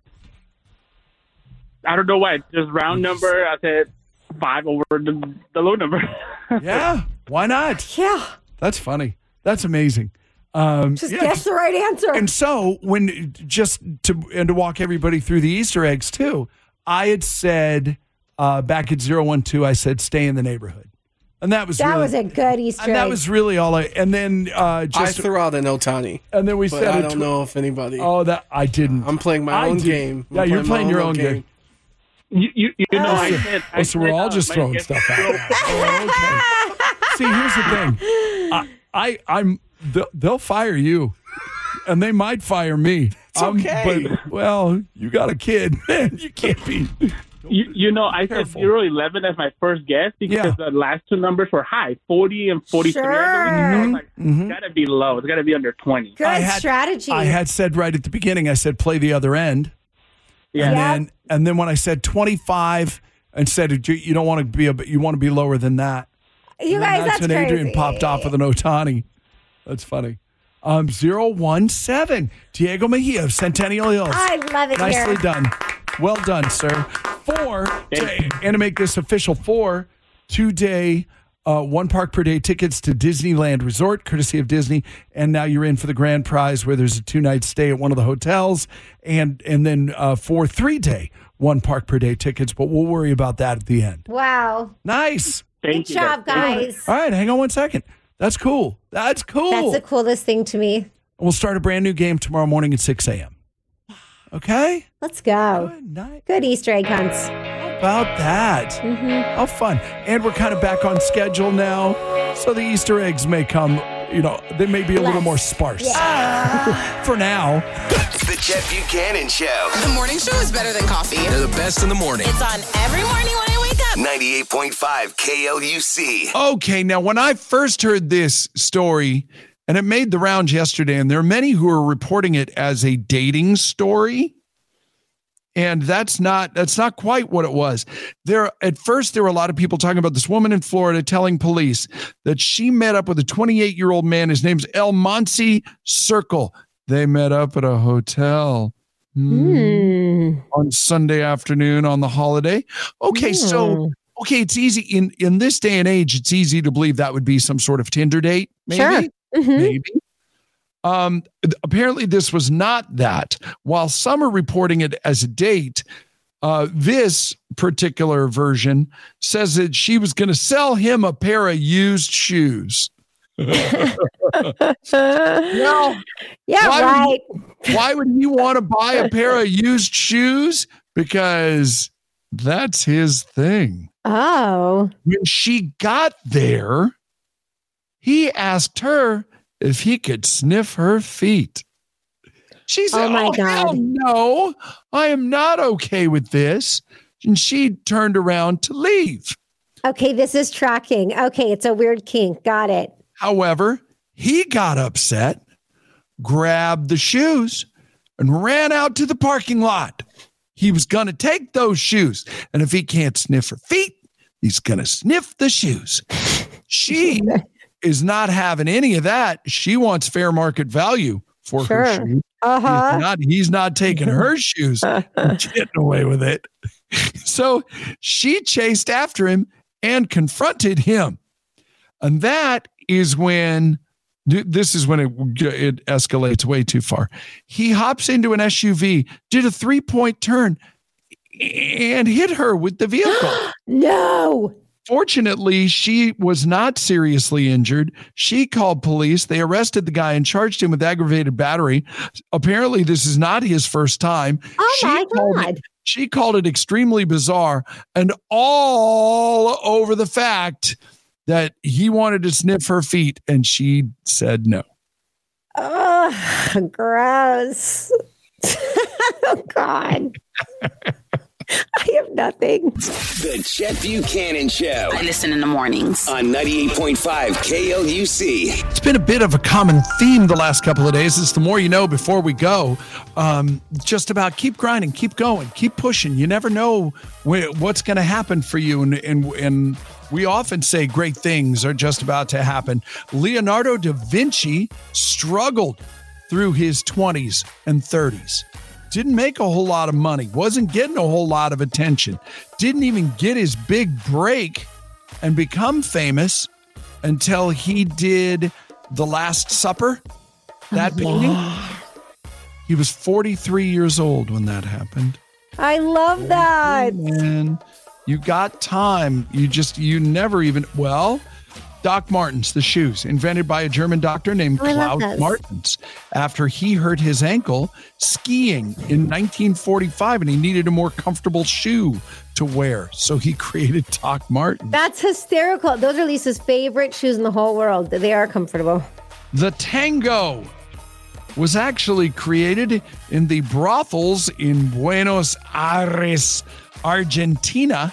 I don't know why, just round number, I said five over the, the low number. Yeah, why not? Yeah. That's funny. That's amazing. Um, Just yeah, guess the right answer. And so, when just to and to walk everybody through the Easter eggs too, I had said uh, back at zero one two, I said stay in the neighborhood, and that was that really, was a good Easter and egg. that was really all I. And then uh, just I threw out an Otani. and then we but said I a don't tw- know if anybody. Oh, that I didn't. I'm playing my I own did. game. I'm Yeah, you're playing playing my your own own game. game. You, you, you know, Oh, I so- said, oh, I so we're said, all uh, just my throwing guess stuff was out. Oh, okay. See, here's the thing. I, I I'm they'll, they'll fire you, and they might fire me. It's okay. But well, you got a kid, man. You can't be. You, you know, I Careful. said zero eleven as my first guess because Yeah. the last two numbers were high, forty and forty-three. I believe. So I was like, Mhm. it's got to be low. It's got to be under twenty. good I had- strategy. I had said right at the beginning. I said play the other end. Yeah. And Yeah. then and then when I said twenty-five and said you- you don't want to be a you want to be lower than that. you And then guys, that's when crazy. Adrian popped off with an Otani. That's funny. Um, zero one seven. Diego Mejia of Centennial Hills. I love it Nicely here. done. Well done, sir. Four, to, and to make this official, four two-day, uh, one park per day tickets to Disneyland Resort, courtesy of Disney. And now you're in for the grand prize where there's a two-night stay at one of the hotels and, and then uh, four three-day, one park per day tickets. But we'll worry about that at the end. Wow. Nice. Good job, guys. All right, hang on one second. That's cool. That's cool. That's the coolest thing to me. We'll start a brand new game tomorrow morning at six a.m. Okay? Let's go. Good night. Good Easter egg hunts. How about that? Mm-hmm. How fun. And we're kind of back on schedule now, so the Easter eggs may come, you know, they may be a little more sparse. Yeah. For now. The Chet Buchanan Show. The morning show is better than coffee. They're the best in the morning. It's on every morning when I wake up. ninety-eight point five K L U C. Okay, now when I first heard this story, and it made the rounds yesterday, and there are many who are reporting it as a dating story. And that's not that's not quite what it was. There at first there were a lot of people talking about this woman in Florida telling police that she met up with a twenty-eight-year-old man. His name's El Monsi Circle. They met up at a hotel mm. on Sunday afternoon on the holiday. Okay, mm. so okay, it's easy in in this day and age. It's easy to believe that would be some sort of Tinder date. Maybe, sure. Mm-hmm. maybe. Um, apparently this was not that. While some are reporting it as a date, uh, this particular version says that she was going to sell him a pair of used shoes. no. why Yeah, right. Would, why would he want to buy a pair of used shoes? Because that's his thing. Oh. When she got there, he asked her if he could sniff her feet. She said, oh, my oh God. hell no, I am not okay with this. And she turned around to leave. Okay, this is tracking. Okay, it's a weird kink. Got it. However, he got upset, grabbed the shoes, and ran out to the parking lot. He was going to take those shoes. And if he can't sniff her feet, he's going to sniff the shoes. She is not having any of that. She wants fair market value for sure. her shoes. Uh-huh. He's not, he's not taking her shoes and getting away with it. So she chased after him and confronted him. And that is when, this is when it, it escalates way too far. He hops into an S U V, did a three-point turn, and hit her with the vehicle. No. Fortunately, she was not seriously injured. She called police. They arrested the guy and charged him with aggravated battery. Apparently, this is not his first time. Oh, she my God. It, she called it extremely bizarre and all over the fact that he wanted to sniff her feet, and she said no. Oh, gross. Oh, God. I have nothing. The Chet Buchanan Show. I listen in the mornings. On ninety-eight point five K L U C. It's been a bit of a common theme the last couple of days. It's the more you know before we go. Um, just about keep grinding, keep going, keep pushing. You never know wh- what's going to happen for you. And, and, and we often say great things are just about to happen. Leonardo da Vinci struggled through his twenties and thirties. Didn't make a whole lot of money, wasn't getting a whole lot of attention, didn't even get his big break and become famous until he did The Last Supper, that oh, painting. yeah. He was forty-three years old when that happened. I love that. And you got time. You just, you never even, well, Doc Martens, the shoes, invented by a German doctor named oh, Klaus Martens after he hurt his ankle skiing in nineteen forty-five, and he needed a more comfortable shoe to wear. So he created Doc Martens. That's hysterical. Those are Lisa's favorite shoes in the whole world. They are comfortable. The tango was actually created in the brothels in Buenos Aires, Argentina,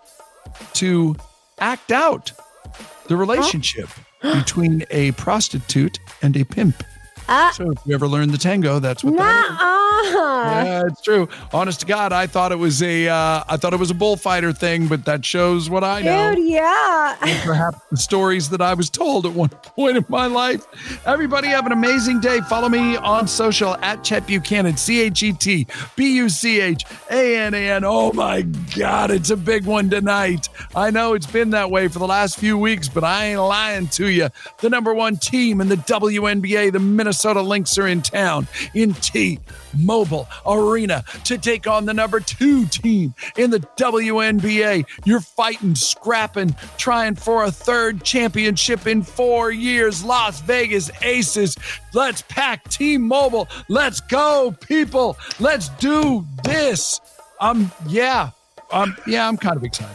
to act out the relationship between a prostitute and a pimp. Uh, So if you ever learn the tango, that's what that is. Nuh-uh. Yeah, it's true. Honest to God, I thought it was a, uh, I thought it was a bullfighter thing, but that shows what I know. Dude, yeah. And perhaps the stories that I was told at one point in my life. Everybody have an amazing day. Follow me on social at Chet Buchanan, C H E T B U C H A N A N. Oh my God, it's a big one tonight. I know it's been that way for the last few weeks, but I ain't lying to you. The number one team in the W N B A, the Minnesota Lynx, are in town in T-Mobile Arena to take on the number two team in the W N B A. You're fighting, scrapping, trying for a third championship in four years. Las Vegas Aces. Let's pack T-Mobile. Let's go, people. Let's do this. Um, yeah. Um, yeah, I'm kind of excited.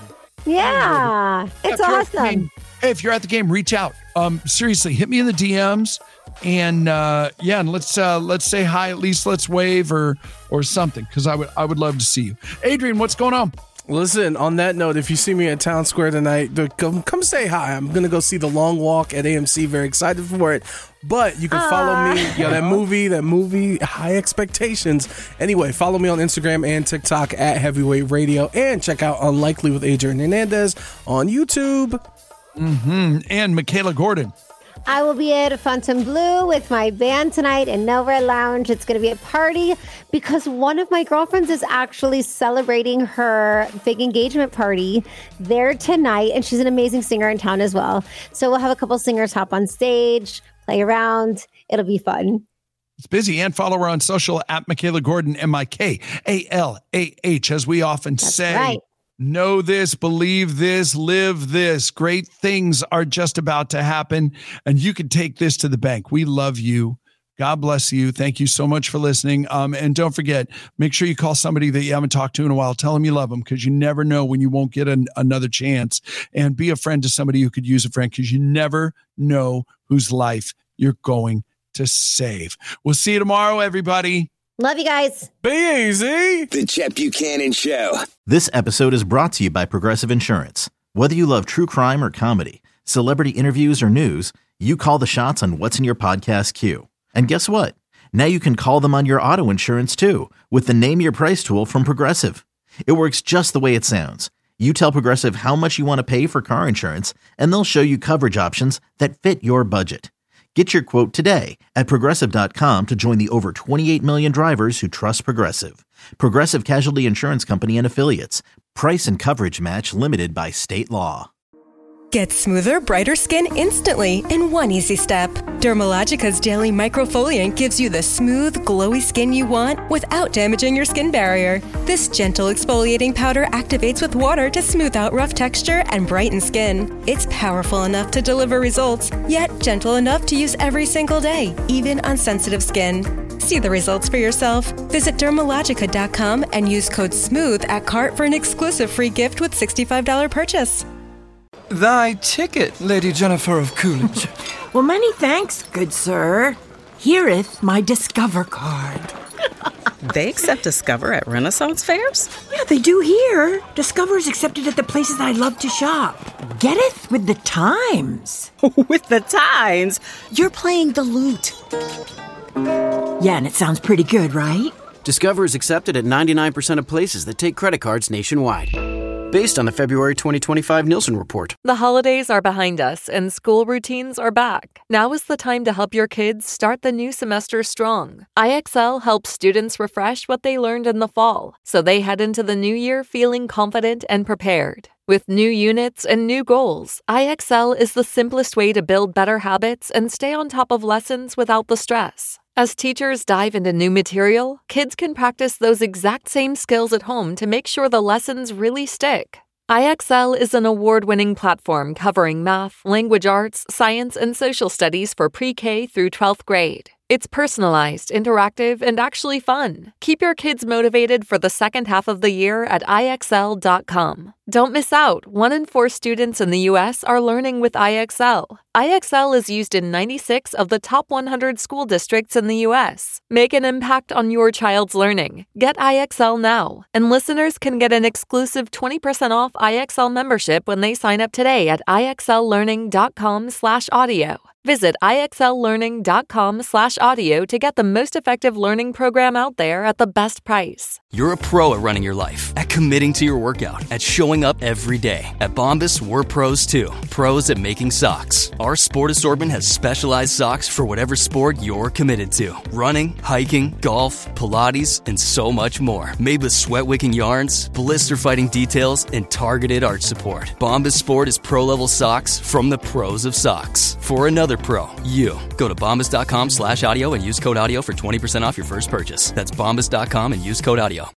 Yeah, it's if you're at the awesome. game- hey, if you're at the game, reach out. Um, seriously, hit me in the D Ms, and uh, yeah, and let's uh, let's say hi. At least let's wave or or something, because I would I would love to see you. Adrian, what's going on? Listen, on that note, if you see me at Town Square tonight, th- come, come say hi. I'm going to go see The Long Walk at A M C. Very excited for it. But you can follow me. Yeah, that movie, that movie, High Expectations. Anyway, follow me on Instagram and TikTok at Heavyweight Radio. And check out Unlikely with Adrian Hernandez on YouTube. Mm-hmm. And Michaela Gordon. I will be at Fontainebleau with my band tonight in Nova Lounge. It's going to be a party because one of my girlfriends is actually celebrating her big engagement party there tonight, and she's an amazing singer in town as well. So we'll have a couple singers hop on stage, play around. It'll be fun. It's busy. And follow her on social at Michaela Gordon, M I K A L A H, as we often That's say. right. Know this, believe this, live this. Great things are just about to happen, and you can take this to the bank. We love you. God bless you. Thank you so much for listening. Um, and don't forget, make sure you call somebody that you haven't talked to in a while. Tell them you love them, because you never know when you won't get an, another chance. And be a friend to somebody who could use a friend, because you never know whose life you're going to save. We'll see you tomorrow, everybody. Love you guys. Be easy. The Chet Buchanan Show. This episode is brought to you by Progressive Insurance. Whether you love true crime or comedy, celebrity interviews or news, you call the shots on what's in your podcast queue. And guess what? Now you can call them on your auto insurance too, with the Name Your Price tool from Progressive. It works just the way it sounds. You tell Progressive how much you want to pay for car insurance, and they'll show you coverage options that fit your budget. Get your quote today at Progressive dot com to join the over twenty-eight million drivers who trust Progressive. Progressive Casualty Insurance Company and Affiliates. Price and coverage match limited by state law. Get smoother, brighter skin instantly in one easy step. Dermalogica's Daily Microfoliant gives you the smooth, glowy skin you want without damaging your skin barrier. This gentle exfoliating powder activates with water to smooth out rough texture and brighten skin. It's powerful enough to deliver results, yet gentle enough to use every single day, even on sensitive skin. See the results for yourself. Visit Dermalogica dot com and use code SMOOTH at cart for an exclusive free gift with sixty-five dollars purchase. Thy ticket, Lady Jennifer of Coolidge. Well, many thanks, good sir. Hereeth my Discover card. They accept Discover at Renaissance fairs? Yeah, they do here. Discover is accepted at the places I love to shop. Getteth with the times. With the times? You're playing the lute. Yeah, and it sounds pretty good, right? Discover is accepted at ninety-nine percent of places that take credit cards nationwide. Based on the February twenty twenty-five Nielsen report. The holidays are behind us and school routines are back. Now is the time to help your kids start the new semester strong. I X L helps students refresh what they learned in the fall, so they head into the new year feeling confident and prepared. With new units and new goals, I X L is the simplest way to build better habits and stay on top of lessons without the stress. As teachers dive into new material, kids can practice those exact same skills at home to make sure the lessons really stick. I X L is an award-winning platform covering math, language arts, science, and social studies for pre-K through twelfth grade. It's personalized, interactive, and actually fun. Keep your kids motivated for the second half of the year at I X L dot com. Don't miss out. One in four students in the U S are learning with I X L. I X L is used in ninety-six of the top one hundred school districts in the U S. Make an impact on your child's learning. Get I X L now. And listeners can get an exclusive twenty percent off I X L membership when they sign up today at I X L learning dot com slash audio. Visit ixllearning.com slash audio to get the most effective learning program out there at the best price. You're a pro at running your life, at committing to your workout, at showing up every day. At Bombas, we're pros too. Pros at making socks. Our sport assortment has specialized socks for whatever sport you're committed to. Running, hiking, golf, Pilates, and so much more. Made with sweat-wicking yarns, blister-fighting details, and targeted arch support. Bombas Sport is pro-level socks from the pros of socks. For another pro, you. Go to bombas.com slash audio and use code audio for twenty percent off your first purchase. That's bombas dot com and use code audio.